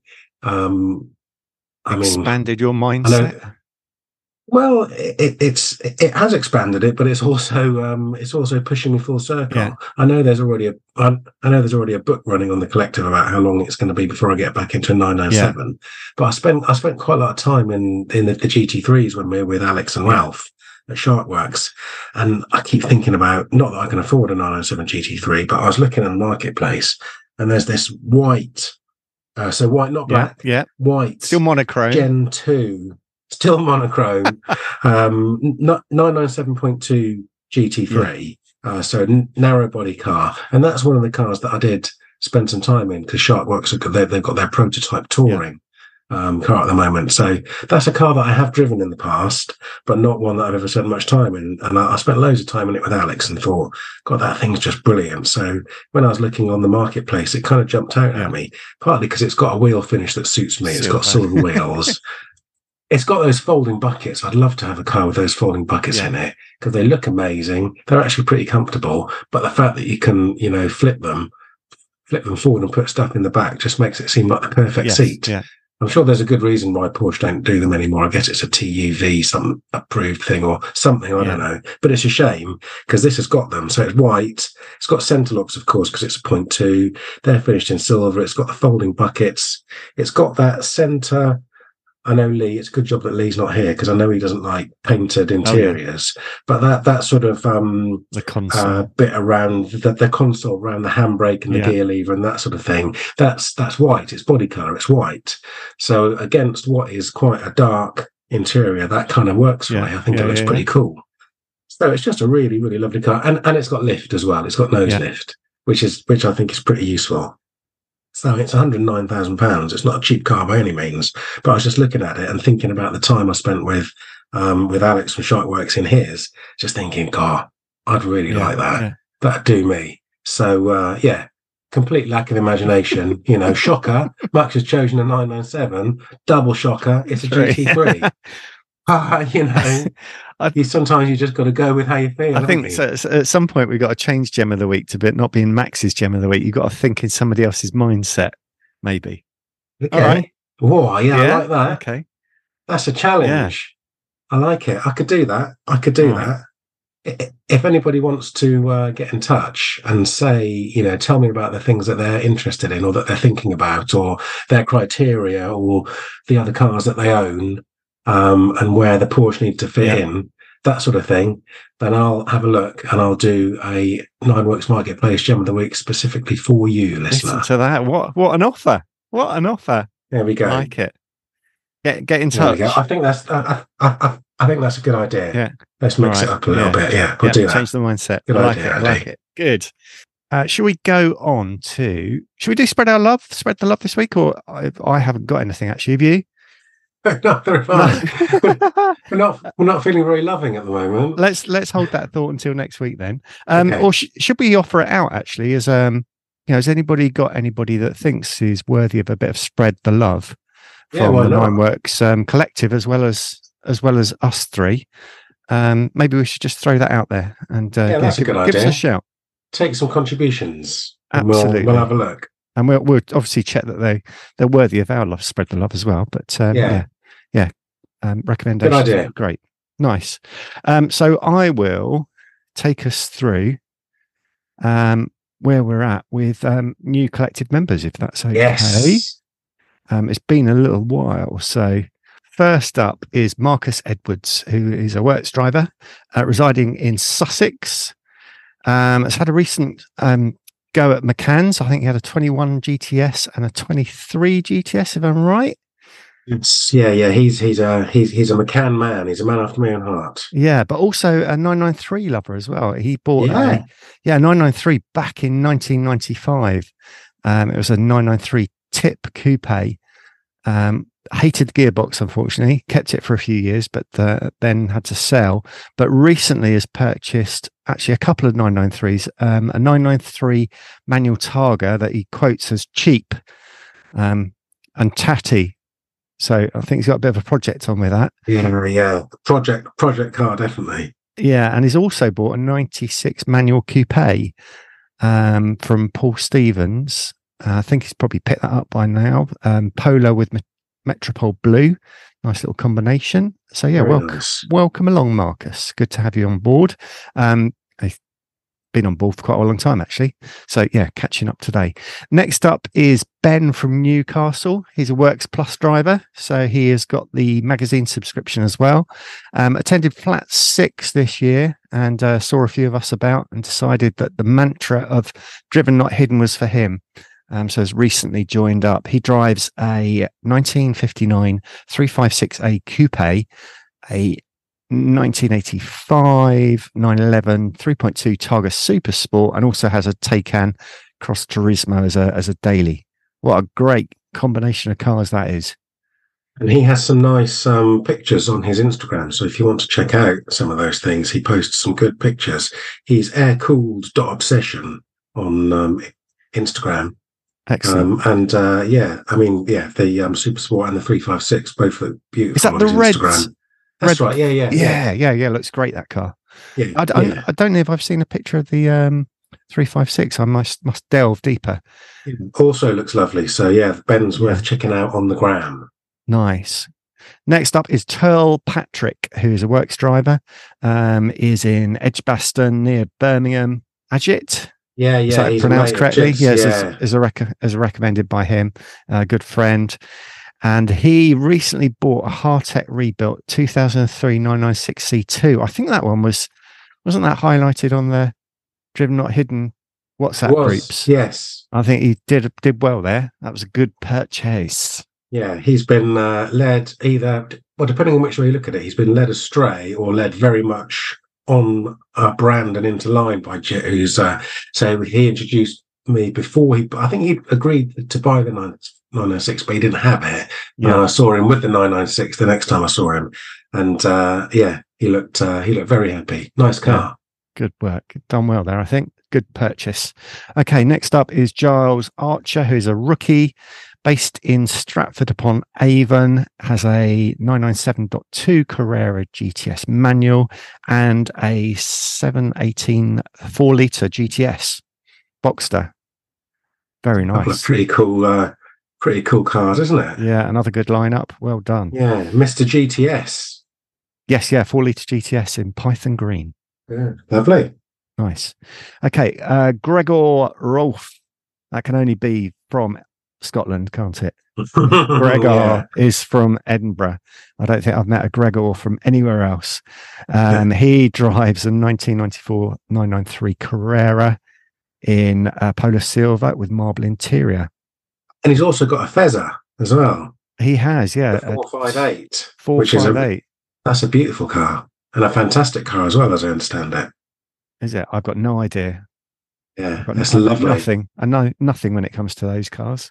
[SPEAKER 3] um, I mean,
[SPEAKER 1] Expanded your
[SPEAKER 3] I
[SPEAKER 1] mindset.
[SPEAKER 3] know. Well, it, it's it has expanded it, but it's also um, it's also pushing me full circle.
[SPEAKER 1] Yeah.
[SPEAKER 3] I know there's already a I, I know there's already a book running on the collective about how long it's going to be before I get back into nine ninety-seven. But I spent I spent quite a lot of time in in the, the G T threes when we were with Alex and
[SPEAKER 1] Yeah.
[SPEAKER 3] Ralph at Sharkworks, and I keep thinking about, not that I can afford a nine ninety-seven G T three, but I was looking at the marketplace, and there's this white, uh, so white, not
[SPEAKER 1] Yeah,
[SPEAKER 3] black,
[SPEAKER 1] yeah.
[SPEAKER 3] white,
[SPEAKER 1] Still monochrome.
[SPEAKER 3] Gen two. Still monochrome, um, nine ninety-seven point two G T three, yeah. uh, so n- narrow body car, and that's one of the cars that I did spend some time in because Sharkworks have got their, they've got their prototype touring yeah. um, car at the moment. So that's a car that I have driven in the past, but not one that I've ever spent much time in. And I, I spent loads of time in it with Alex and thought, God, that thing's just brilliant. So when I was looking on the marketplace, it kind of jumped out yeah. at me, partly because it's got a wheel finish that suits me. Silver. It's got silver wheels. It's got those folding buckets. I'd love to have a car with those folding buckets yeah. in it because they look amazing. They're actually pretty comfortable. But the fact that you can, you know, flip them, flip them forward and put stuff in the back just makes it seem like the perfect
[SPEAKER 1] yes,
[SPEAKER 3] seat.
[SPEAKER 1] Yeah.
[SPEAKER 3] I'm sure there's a good reason why Porsche don't do them anymore. I guess it's a T U V, some approved thing or something. I yeah. don't know. But it's a shame because this has got them. So it's white. It's got centre locks, of course, because it's a point two. They're finished in silver. It's got the folding buckets. It's got that centre. I know Lee, it's a good job that Lee's not here because I know he doesn't like painted interiors, oh, yeah. but that, that sort of um,
[SPEAKER 1] the console.
[SPEAKER 3] Uh, bit around the, the console, around the handbrake and the yeah. gear lever and that sort of thing, that's that's white. It's body colour, it's white. So against what is quite a dark interior, that kind of works
[SPEAKER 1] yeah.
[SPEAKER 3] for me. I think
[SPEAKER 1] yeah,
[SPEAKER 3] it looks
[SPEAKER 1] yeah,
[SPEAKER 3] pretty
[SPEAKER 1] yeah.
[SPEAKER 3] cool. So it's just a really, really lovely car. And and it's got lift as well. It's got nose
[SPEAKER 1] yeah.
[SPEAKER 3] lift, which is which I think is pretty useful. So it's one hundred nine thousand pounds. It's not a cheap car by any means, but I was just looking at it and thinking about the time I spent with um, with Alex from Sharkworks in his, just thinking, God, I'd really
[SPEAKER 1] yeah,
[SPEAKER 3] like that.
[SPEAKER 1] Yeah.
[SPEAKER 3] That'd do me. So, uh, yeah, complete lack of imagination. You know, shocker, Max has chosen a nine ninety-seven. Double shocker, it's a G T three. Uh, you know, I, you, sometimes you just got to go with how you feel.
[SPEAKER 1] I think so, so at some point we've got to change Gem of the Week to bit not being Max's Gem of the Week. You've got to think in somebody else's mindset, maybe.
[SPEAKER 3] Okay.
[SPEAKER 1] All right.
[SPEAKER 3] Whoa, yeah,
[SPEAKER 1] yeah,
[SPEAKER 3] I like that.
[SPEAKER 1] Okay.
[SPEAKER 3] That's a challenge. Yeah. I like it. I could do that. I could do All that. Right. If anybody wants to uh, get in touch and say, you know, tell me about the things that they're interested in or that they're thinking about or their criteria or the other cars that they own, Um, and where the Porsche needs to fit yeah. in, that sort of thing, then I'll have a look and I'll do a Nineworks Marketplace Gem of the Week specifically for you, listener.
[SPEAKER 1] Listen to that. What what an offer. What an offer.
[SPEAKER 3] There we go.
[SPEAKER 1] I like it. Get get in
[SPEAKER 3] there
[SPEAKER 1] touch.
[SPEAKER 3] I think that's I, I, I, I think that's a good idea.
[SPEAKER 1] Yeah.
[SPEAKER 3] Let's mix
[SPEAKER 1] right.
[SPEAKER 3] it up a little
[SPEAKER 1] yeah.
[SPEAKER 3] bit. Yeah, we'll
[SPEAKER 1] yeah,
[SPEAKER 3] do that.
[SPEAKER 1] Change the mindset.
[SPEAKER 3] Good
[SPEAKER 1] I like
[SPEAKER 3] idea,
[SPEAKER 1] it. I
[SPEAKER 3] Andy.
[SPEAKER 1] like it. Good. Uh, should we go on to, should we do Spread Our Love, Spread the Love this week? Or I, I haven't got anything actually. Have you?
[SPEAKER 3] No, they're fine. we're not we're not feeling very loving at the moment.
[SPEAKER 1] Let's let's hold that thought until next week then. Um,
[SPEAKER 3] Okay.
[SPEAKER 1] Or sh- should we offer it out actually as um, you know, has anybody got anybody that thinks is worthy of a bit of Spread the Love
[SPEAKER 3] Yeah,
[SPEAKER 1] from
[SPEAKER 3] why
[SPEAKER 1] the
[SPEAKER 3] not?
[SPEAKER 1] Nineworks um, collective as well as as well as us three? Um, maybe we should just throw that out there and uh,
[SPEAKER 3] Yeah, that's a
[SPEAKER 1] give,
[SPEAKER 3] good
[SPEAKER 1] give us
[SPEAKER 3] idea.
[SPEAKER 1] a shout.
[SPEAKER 3] Take some contributions. and
[SPEAKER 1] Absolutely.
[SPEAKER 3] We'll, we'll have a look.
[SPEAKER 1] And we'll, we'll obviously check that they they're worthy of our love, Spread the Love as well. But um,
[SPEAKER 3] Yeah.
[SPEAKER 1] yeah, yeah, um, recommendations.
[SPEAKER 3] Good idea.
[SPEAKER 1] Great, nice. Um, so I will take us through um, where we're at with um, new collective members, if that's okay.
[SPEAKER 3] Yes.
[SPEAKER 1] Um, it's been a little while, so. First up is Marcus Edwards, who is a works driver uh, residing in Sussex. Um, has had a recent um, go at McCann's. I think he had a twenty-one G T S and a twenty-three G T S, if I'm right.
[SPEAKER 3] It's, yeah, yeah. He's he's a he's he's a McCann man. He's a man after my own heart.
[SPEAKER 1] Yeah, but also a nine ninety-three lover as well. He bought
[SPEAKER 3] Yeah.
[SPEAKER 1] a yeah nine ninety-three back in nineteen ninety-five. Um, it was a nine ninety-three Tip Coupe. Um, hated the gearbox, unfortunately. Kept it for a few years, but uh, then had to sell. But recently has purchased actually a couple of nine ninety-threes, um, a nine ninety-three manual Targa that he quotes as cheap um, and tatty. So I think he's got a bit of a project on with that.
[SPEAKER 3] Yeah, yeah. Project project car, definitely.
[SPEAKER 1] Yeah, and he's also bought a ninety-six manual coupe um, from Paul Stevens. Uh, I think he's probably picked that up by now. Um, Polo with Met- Metropole Blue. Nice little combination. So yeah,
[SPEAKER 3] Very
[SPEAKER 1] welcome,
[SPEAKER 3] nice.
[SPEAKER 1] welcome along, Marcus. Good to have you on board. Um, I've been on board for quite a long time, actually. So yeah, catching up today. Next up is Ben from Newcastle. He's a Works Plus driver, so he has got the magazine subscription as well. Um, attended Flat Six this year and uh, saw a few of us about and decided that the mantra of "driven not hidden" was for him. Um, so has recently joined up. He drives a nineteen fifty-nine three fifty-six A coupe, a nineteen eighty-five nine eleven three point two Targa Super Sport, and also has a Taycan Cross Turismo as a as a daily. What a great combination of cars that is.
[SPEAKER 3] And he has some nice um, pictures on his Instagram. So if you want to check out some of those things, he posts some good pictures. He's air-cooled dot obsession on um, Instagram.
[SPEAKER 1] Excellent.
[SPEAKER 3] Um, and uh, yeah, I mean, yeah, the um, Super Sport and the three fifty-six both look beautiful.
[SPEAKER 1] Is that
[SPEAKER 3] on
[SPEAKER 1] the
[SPEAKER 3] his
[SPEAKER 1] red?
[SPEAKER 3] Instagram. That's
[SPEAKER 1] red,
[SPEAKER 3] right. Yeah, yeah,
[SPEAKER 1] yeah, yeah, yeah. Looks great, that car.
[SPEAKER 3] Yeah,
[SPEAKER 1] I, I,
[SPEAKER 3] yeah.
[SPEAKER 1] I don't know if I've seen a picture of the um, three fifty-six. I must must delve deeper.
[SPEAKER 3] It also looks lovely. So yeah, Ben's worth
[SPEAKER 1] Yeah.
[SPEAKER 3] checking out on the gram.
[SPEAKER 1] Nice. Next up is Turl Patrick, who is a Works driver. Um, is in Edgbaston near Birmingham. Ajit.
[SPEAKER 3] Yeah,
[SPEAKER 1] Is
[SPEAKER 3] yeah.
[SPEAKER 1] that
[SPEAKER 3] he's a
[SPEAKER 1] pronounced
[SPEAKER 3] mate of
[SPEAKER 1] correctly?
[SPEAKER 3] Jit's,
[SPEAKER 1] Yes,
[SPEAKER 3] yeah.
[SPEAKER 1] is, is a rec- is a recommended by him, a good friend. And he recently bought a Hartec rebuilt two thousand three nine ninety-six C two. I think that one was, wasn't that highlighted on the Driven Not Hidden WhatsApp
[SPEAKER 3] Was,
[SPEAKER 1] groups?
[SPEAKER 3] yes.
[SPEAKER 1] I think he did did well there. That was a good purchase.
[SPEAKER 3] Yeah, he's been uh, led either, well, depending on which way you look at it, he's been led astray or led very much on a brand and into line by Jit, who's uh, so he introduced me before he, I think he agreed to buy the nine ninety-six, but he didn't have it.
[SPEAKER 1] Yeah.
[SPEAKER 3] And I saw him with the nine ninety-six the next time I saw him, and uh, yeah, he looked uh, he looked very happy. Nice car.
[SPEAKER 1] Good work. Done well there, I think. Good purchase. Okay, next up is Giles Archer, who's a rookie based in Stratford upon Avon, has a nine ninety-seven point two Carrera G T S manual and a seven eighteen four litre G T S Boxster. Very
[SPEAKER 3] Couple of
[SPEAKER 1] nice.
[SPEAKER 3] pretty cool, uh, pretty cool cars, isn't it?
[SPEAKER 1] Yeah, another good lineup. Well done.
[SPEAKER 3] Yeah, Mister G T S.
[SPEAKER 1] Yes, yeah, four litre G T S in Python Green.
[SPEAKER 3] Yeah, lovely.
[SPEAKER 1] Nice. Okay, uh, Gregor Rolfe. That can only be from Scotland, can't it? Gregor
[SPEAKER 3] Yeah.
[SPEAKER 1] is from Edinburgh. I don't think I've met a Gregor from anywhere else. Um, he drives a nineteen ninety-four nine ninety-three Carrera in uh, Polo Silver with marble interior.
[SPEAKER 3] And he's also got a Fezzer as well.
[SPEAKER 1] He has, yeah.
[SPEAKER 3] The four five eight.
[SPEAKER 1] four
[SPEAKER 3] which is a-
[SPEAKER 1] five eight.
[SPEAKER 3] That's a beautiful car and a fantastic car as well, as I understand it.
[SPEAKER 1] Is it? I've got no idea.
[SPEAKER 3] Yeah,
[SPEAKER 1] I've got
[SPEAKER 3] that's
[SPEAKER 1] no-
[SPEAKER 3] lovely.
[SPEAKER 1] Nothing. I know nothing when it comes to those cars.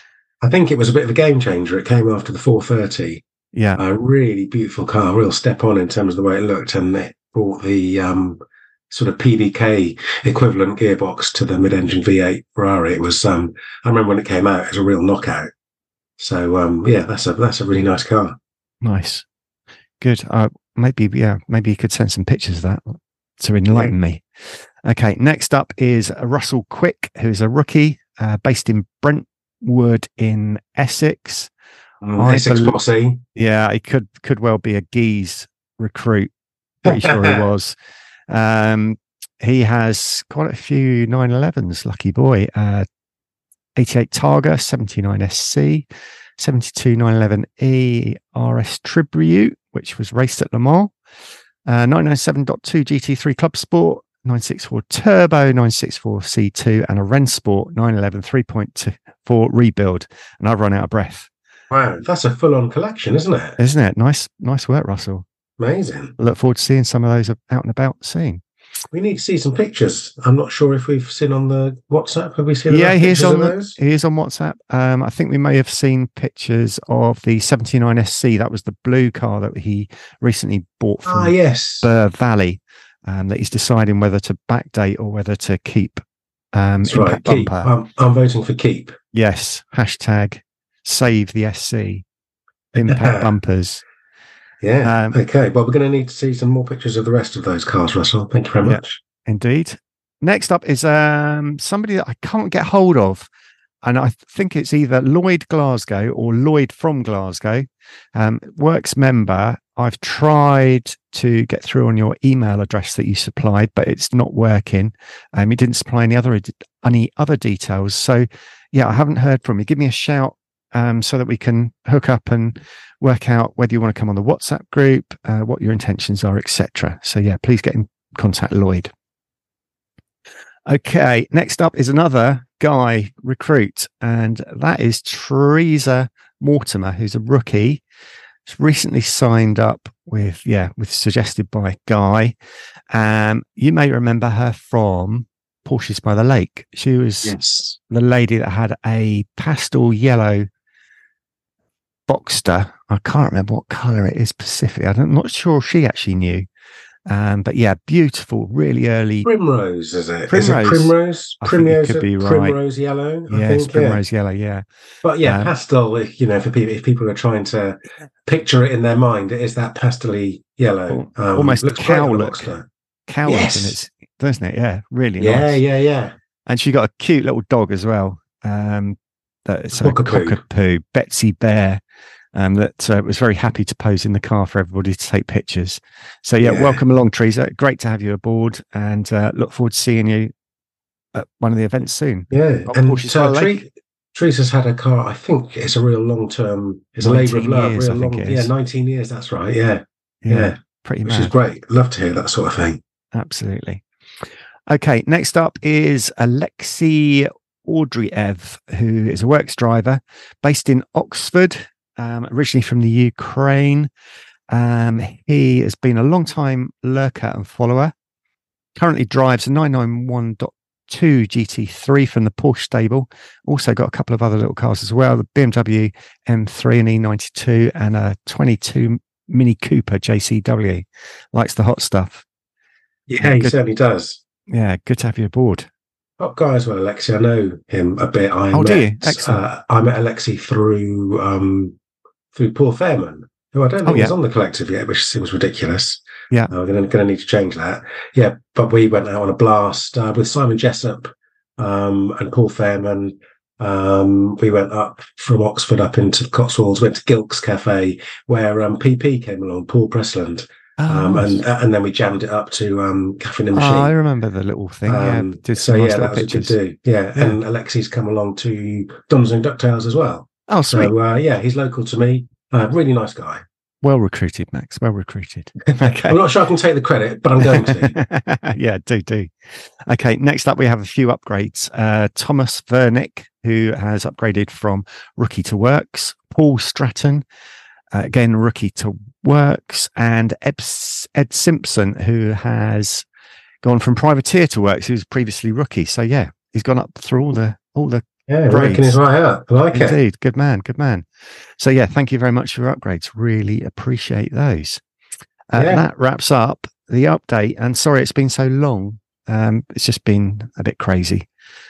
[SPEAKER 3] I think it was a bit of a game changer. It came after the four thirty.
[SPEAKER 1] Yeah.
[SPEAKER 3] A really beautiful car, real step on in terms of the way it looked, and it brought the um, sort of P D K equivalent gearbox to the mid-engine V eight Ferrari. It was. Um, I remember when it came out, it was a real knockout. So um, yeah, that's a that's a really nice car.
[SPEAKER 1] Nice. Good. Uh, maybe, yeah, maybe you could send some pictures of that to enlighten me. Okay. Next up is Russell Quick, who's a rookie uh, based in Brentwood in Essex.
[SPEAKER 3] Um,
[SPEAKER 1] I
[SPEAKER 3] Essex
[SPEAKER 1] bel-
[SPEAKER 3] Posse.
[SPEAKER 1] Yeah, he could could well be a Geese recruit. Pretty sure he was. Um, he has quite a few nine elevens. Lucky boy. Uh, eighty-eight Targa, seventy-nine S C, seventy-two nine eleven E R S Tribute, which was raced at Le Mans. Uh, nine ninety-seven point two G T three Club Sport, nine sixty-four Turbo, nine sixty-four C two, and a Rennsport nine eleven three point four rebuild. And I've run out of breath.
[SPEAKER 3] Wow, that's a full-on collection, isn't it?
[SPEAKER 1] Isn't it? Nice, nice work, Russell.
[SPEAKER 3] Amazing.
[SPEAKER 1] I look forward to seeing some of those out and about soon.
[SPEAKER 3] We need to see some pictures. I'm not sure if we've seen on the WhatsApp. Have we seen?
[SPEAKER 1] Yeah,
[SPEAKER 3] enough
[SPEAKER 1] he's
[SPEAKER 3] pictures
[SPEAKER 1] on
[SPEAKER 3] of
[SPEAKER 1] the,
[SPEAKER 3] those?
[SPEAKER 1] he is on WhatsApp. Um, I think we may have seen pictures of the seventy-nine S C. That was the blue car that he recently bought from
[SPEAKER 3] Ah, yes.
[SPEAKER 1] Burr Valley. Um, that he's deciding whether to backdate or whether to keep. Um,
[SPEAKER 3] That's right.
[SPEAKER 1] Impact
[SPEAKER 3] Keep.
[SPEAKER 1] Bumper.
[SPEAKER 3] I'm, I'm voting for keep.
[SPEAKER 1] Yes. Hashtag save the S C. impact bumpers.
[SPEAKER 3] Yeah.
[SPEAKER 1] Um,
[SPEAKER 3] okay. Well, we're going to need to see some more pictures of the rest of those cars, Russell. Thank you very
[SPEAKER 1] Yeah.
[SPEAKER 3] much.
[SPEAKER 1] Indeed. Next up is um, somebody that I can't get hold of. And I think it's either Lloyd Glasgow or Lloyd from Glasgow. Um, works member. I've tried to get through on your email address that you supplied, but it's not working. Um, you didn't supply any other any other details. So, yeah, I haven't heard from you. Give me a shout um, so that we can hook up and work out whether you want to come on the WhatsApp group, uh, what your intentions are, et cetera. So, yeah, please get in contact Lloyd. Okay, next up is another guy recruit, and that is Teresa Mortimer, who's a rookie. She's recently signed up with, yeah, with suggested by Guy. Um, you may remember her from Porsches by the Lake. She was
[SPEAKER 3] Yes.
[SPEAKER 1] the lady that had a pastel yellow Boxster. I can't remember what colour it is specifically. I'm not sure she actually knew. Um, but yeah, beautiful, really early.
[SPEAKER 3] Primrose, is it?
[SPEAKER 1] Primrose.
[SPEAKER 3] Is it primrose?
[SPEAKER 1] I think you
[SPEAKER 3] Primrose,
[SPEAKER 1] could be right.
[SPEAKER 3] primrose yellow, I
[SPEAKER 1] Yes,
[SPEAKER 3] think.
[SPEAKER 1] primrose
[SPEAKER 3] yeah.
[SPEAKER 1] yellow, yeah.
[SPEAKER 3] But yeah,
[SPEAKER 1] Um,
[SPEAKER 3] pastel, you know, for people, if people are trying to picture it in their mind, it is that pastel-y yellow.
[SPEAKER 1] Al- almost
[SPEAKER 3] looks
[SPEAKER 1] cow
[SPEAKER 3] great on the
[SPEAKER 1] look.
[SPEAKER 3] Boxster.
[SPEAKER 1] Cow
[SPEAKER 3] Yes.
[SPEAKER 1] and it's, doesn't it? Yeah, really
[SPEAKER 3] Yeah,
[SPEAKER 1] nice.
[SPEAKER 3] yeah, yeah.
[SPEAKER 1] And she got a cute little dog as well. Um, that's a
[SPEAKER 3] Cockapoo.
[SPEAKER 1] cockapoo, Betsy Bear. Um, that uh, was very happy to pose in the car for everybody to take pictures. So yeah,
[SPEAKER 3] Yeah.
[SPEAKER 1] welcome along, Teresa. Great to have you aboard, and uh, look forward to seeing you at one of the events soon.
[SPEAKER 3] Yeah,
[SPEAKER 1] Got
[SPEAKER 3] and
[SPEAKER 1] Porsches by
[SPEAKER 3] uh,
[SPEAKER 1] the
[SPEAKER 3] Tre-
[SPEAKER 1] Lake.
[SPEAKER 3] Teresa's had a car. I think it's a real long-term. It's a labour of
[SPEAKER 1] nineteen
[SPEAKER 3] love.
[SPEAKER 1] years,
[SPEAKER 3] Real
[SPEAKER 1] I think
[SPEAKER 3] long.
[SPEAKER 1] it
[SPEAKER 3] Yeah,
[SPEAKER 1] is.
[SPEAKER 3] nineteen years. That's right. Yeah,
[SPEAKER 1] Yeah,
[SPEAKER 3] yeah,
[SPEAKER 1] pretty
[SPEAKER 3] which
[SPEAKER 1] mad.
[SPEAKER 3] is great. Love to hear that sort of thing.
[SPEAKER 1] Absolutely. Okay, next up is Alexei Audriev, who is a works driver based in Oxford, um, originally from the Ukraine. Um, he has been a long time lurker and follower. Currently drives a nine ninety-one point two G T three from the Porsche stable. Also got a couple of other little cars as well, the B M W M three and E ninety-two and a twenty-two Mini Cooper J C W. Likes the hot stuff.
[SPEAKER 3] Yeah, he
[SPEAKER 1] good.
[SPEAKER 3] certainly does.
[SPEAKER 1] Yeah, good to have you aboard.
[SPEAKER 3] Top guy as well, Alexi. I know him a bit. I
[SPEAKER 1] Oh,
[SPEAKER 3] met,
[SPEAKER 1] do you? Excellent.
[SPEAKER 3] Uh, I met Alexi through um, through Paul Fairman, who I don't think
[SPEAKER 1] Oh, yeah.
[SPEAKER 3] is on the collective yet, which seems ridiculous.
[SPEAKER 1] Yeah.
[SPEAKER 3] Uh, we're going to need to change that. Yeah, but we went out on a blast uh, with Simon Jessup um, and Paul Fairman. Um, we went up from Oxford up into the Cotswolds, went to Gilk's Cafe, where um, P P came along, Paul Presland.
[SPEAKER 1] Oh,
[SPEAKER 3] Um,
[SPEAKER 1] nice.
[SPEAKER 3] and and then we jammed it up to um, Cafe in the
[SPEAKER 1] Oh,
[SPEAKER 3] Machine.
[SPEAKER 1] I remember the little thing. Yeah,
[SPEAKER 3] Um,
[SPEAKER 1] did
[SPEAKER 3] so
[SPEAKER 1] some nice
[SPEAKER 3] yeah,
[SPEAKER 1] little
[SPEAKER 3] that was
[SPEAKER 1] pictures.
[SPEAKER 3] a good do. Yeah,
[SPEAKER 1] Yeah.
[SPEAKER 3] and Alexi's come along to Duns and Ducktails as well.
[SPEAKER 1] Oh, sweet.
[SPEAKER 3] So uh, yeah, he's local to me. Uh, really nice guy.
[SPEAKER 1] Well recruited, Max. Well recruited. Okay.
[SPEAKER 3] I'm not sure I can take the credit, but I'm going to.
[SPEAKER 1] Yeah, do do. Okay, next up we have a few upgrades. Uh, Thomas Vernick, who has upgraded from rookie to works. Paul Stratton, uh, again rookie to works, and Ed, Ed Simpson, who has gone from privateer to works. He was previously rookie. So yeah, he's gone up through all the all the
[SPEAKER 3] Yeah,
[SPEAKER 1] Great.
[SPEAKER 3] working his way up. I like it.
[SPEAKER 1] Indeed. Good man. Good man. So, yeah, thank you very much for your upgrades. Really appreciate those. Uh,
[SPEAKER 3] Yeah.
[SPEAKER 1] That wraps up the update. And sorry it's been so long. Um, it's just been a bit crazy.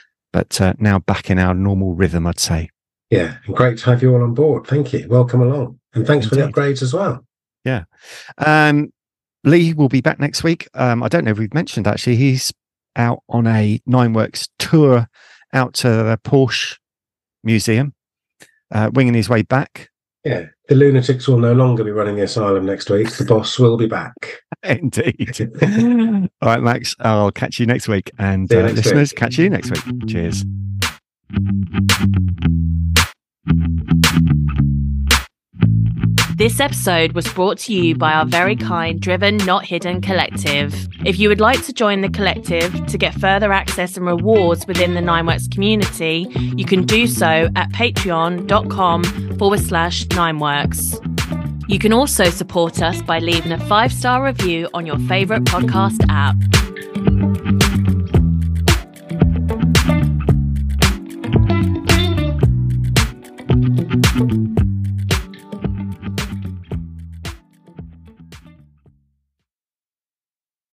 [SPEAKER 1] But uh, now back in our normal rhythm, I'd say.
[SPEAKER 3] Yeah, and great to have you all on board. Thank you. Welcome along. And thanks for the
[SPEAKER 1] Indeed.
[SPEAKER 3] upgrades as well.
[SPEAKER 1] Um, Lee will be back next week. Um, I don't know if we've mentioned, actually, he's out on a Nineworks tour out to the Porsche Museum, uh, winging his way back.
[SPEAKER 3] Yeah, the lunatics will no longer be running the asylum next week. The boss will be back.
[SPEAKER 1] Indeed. All right, Max, I'll catch you next week. And
[SPEAKER 3] See you
[SPEAKER 1] uh,
[SPEAKER 3] next
[SPEAKER 1] listeners,
[SPEAKER 3] week.
[SPEAKER 1] catch you next week. Cheers.
[SPEAKER 2] This episode was brought to you by our very kind Driven Not Hidden Collective. If you would like to join the collective to get further access and rewards within the Nineworks community, you can do so at patreon.com forward slash Nineworks. You can also support us by leaving a five-star review on your favourite podcast app.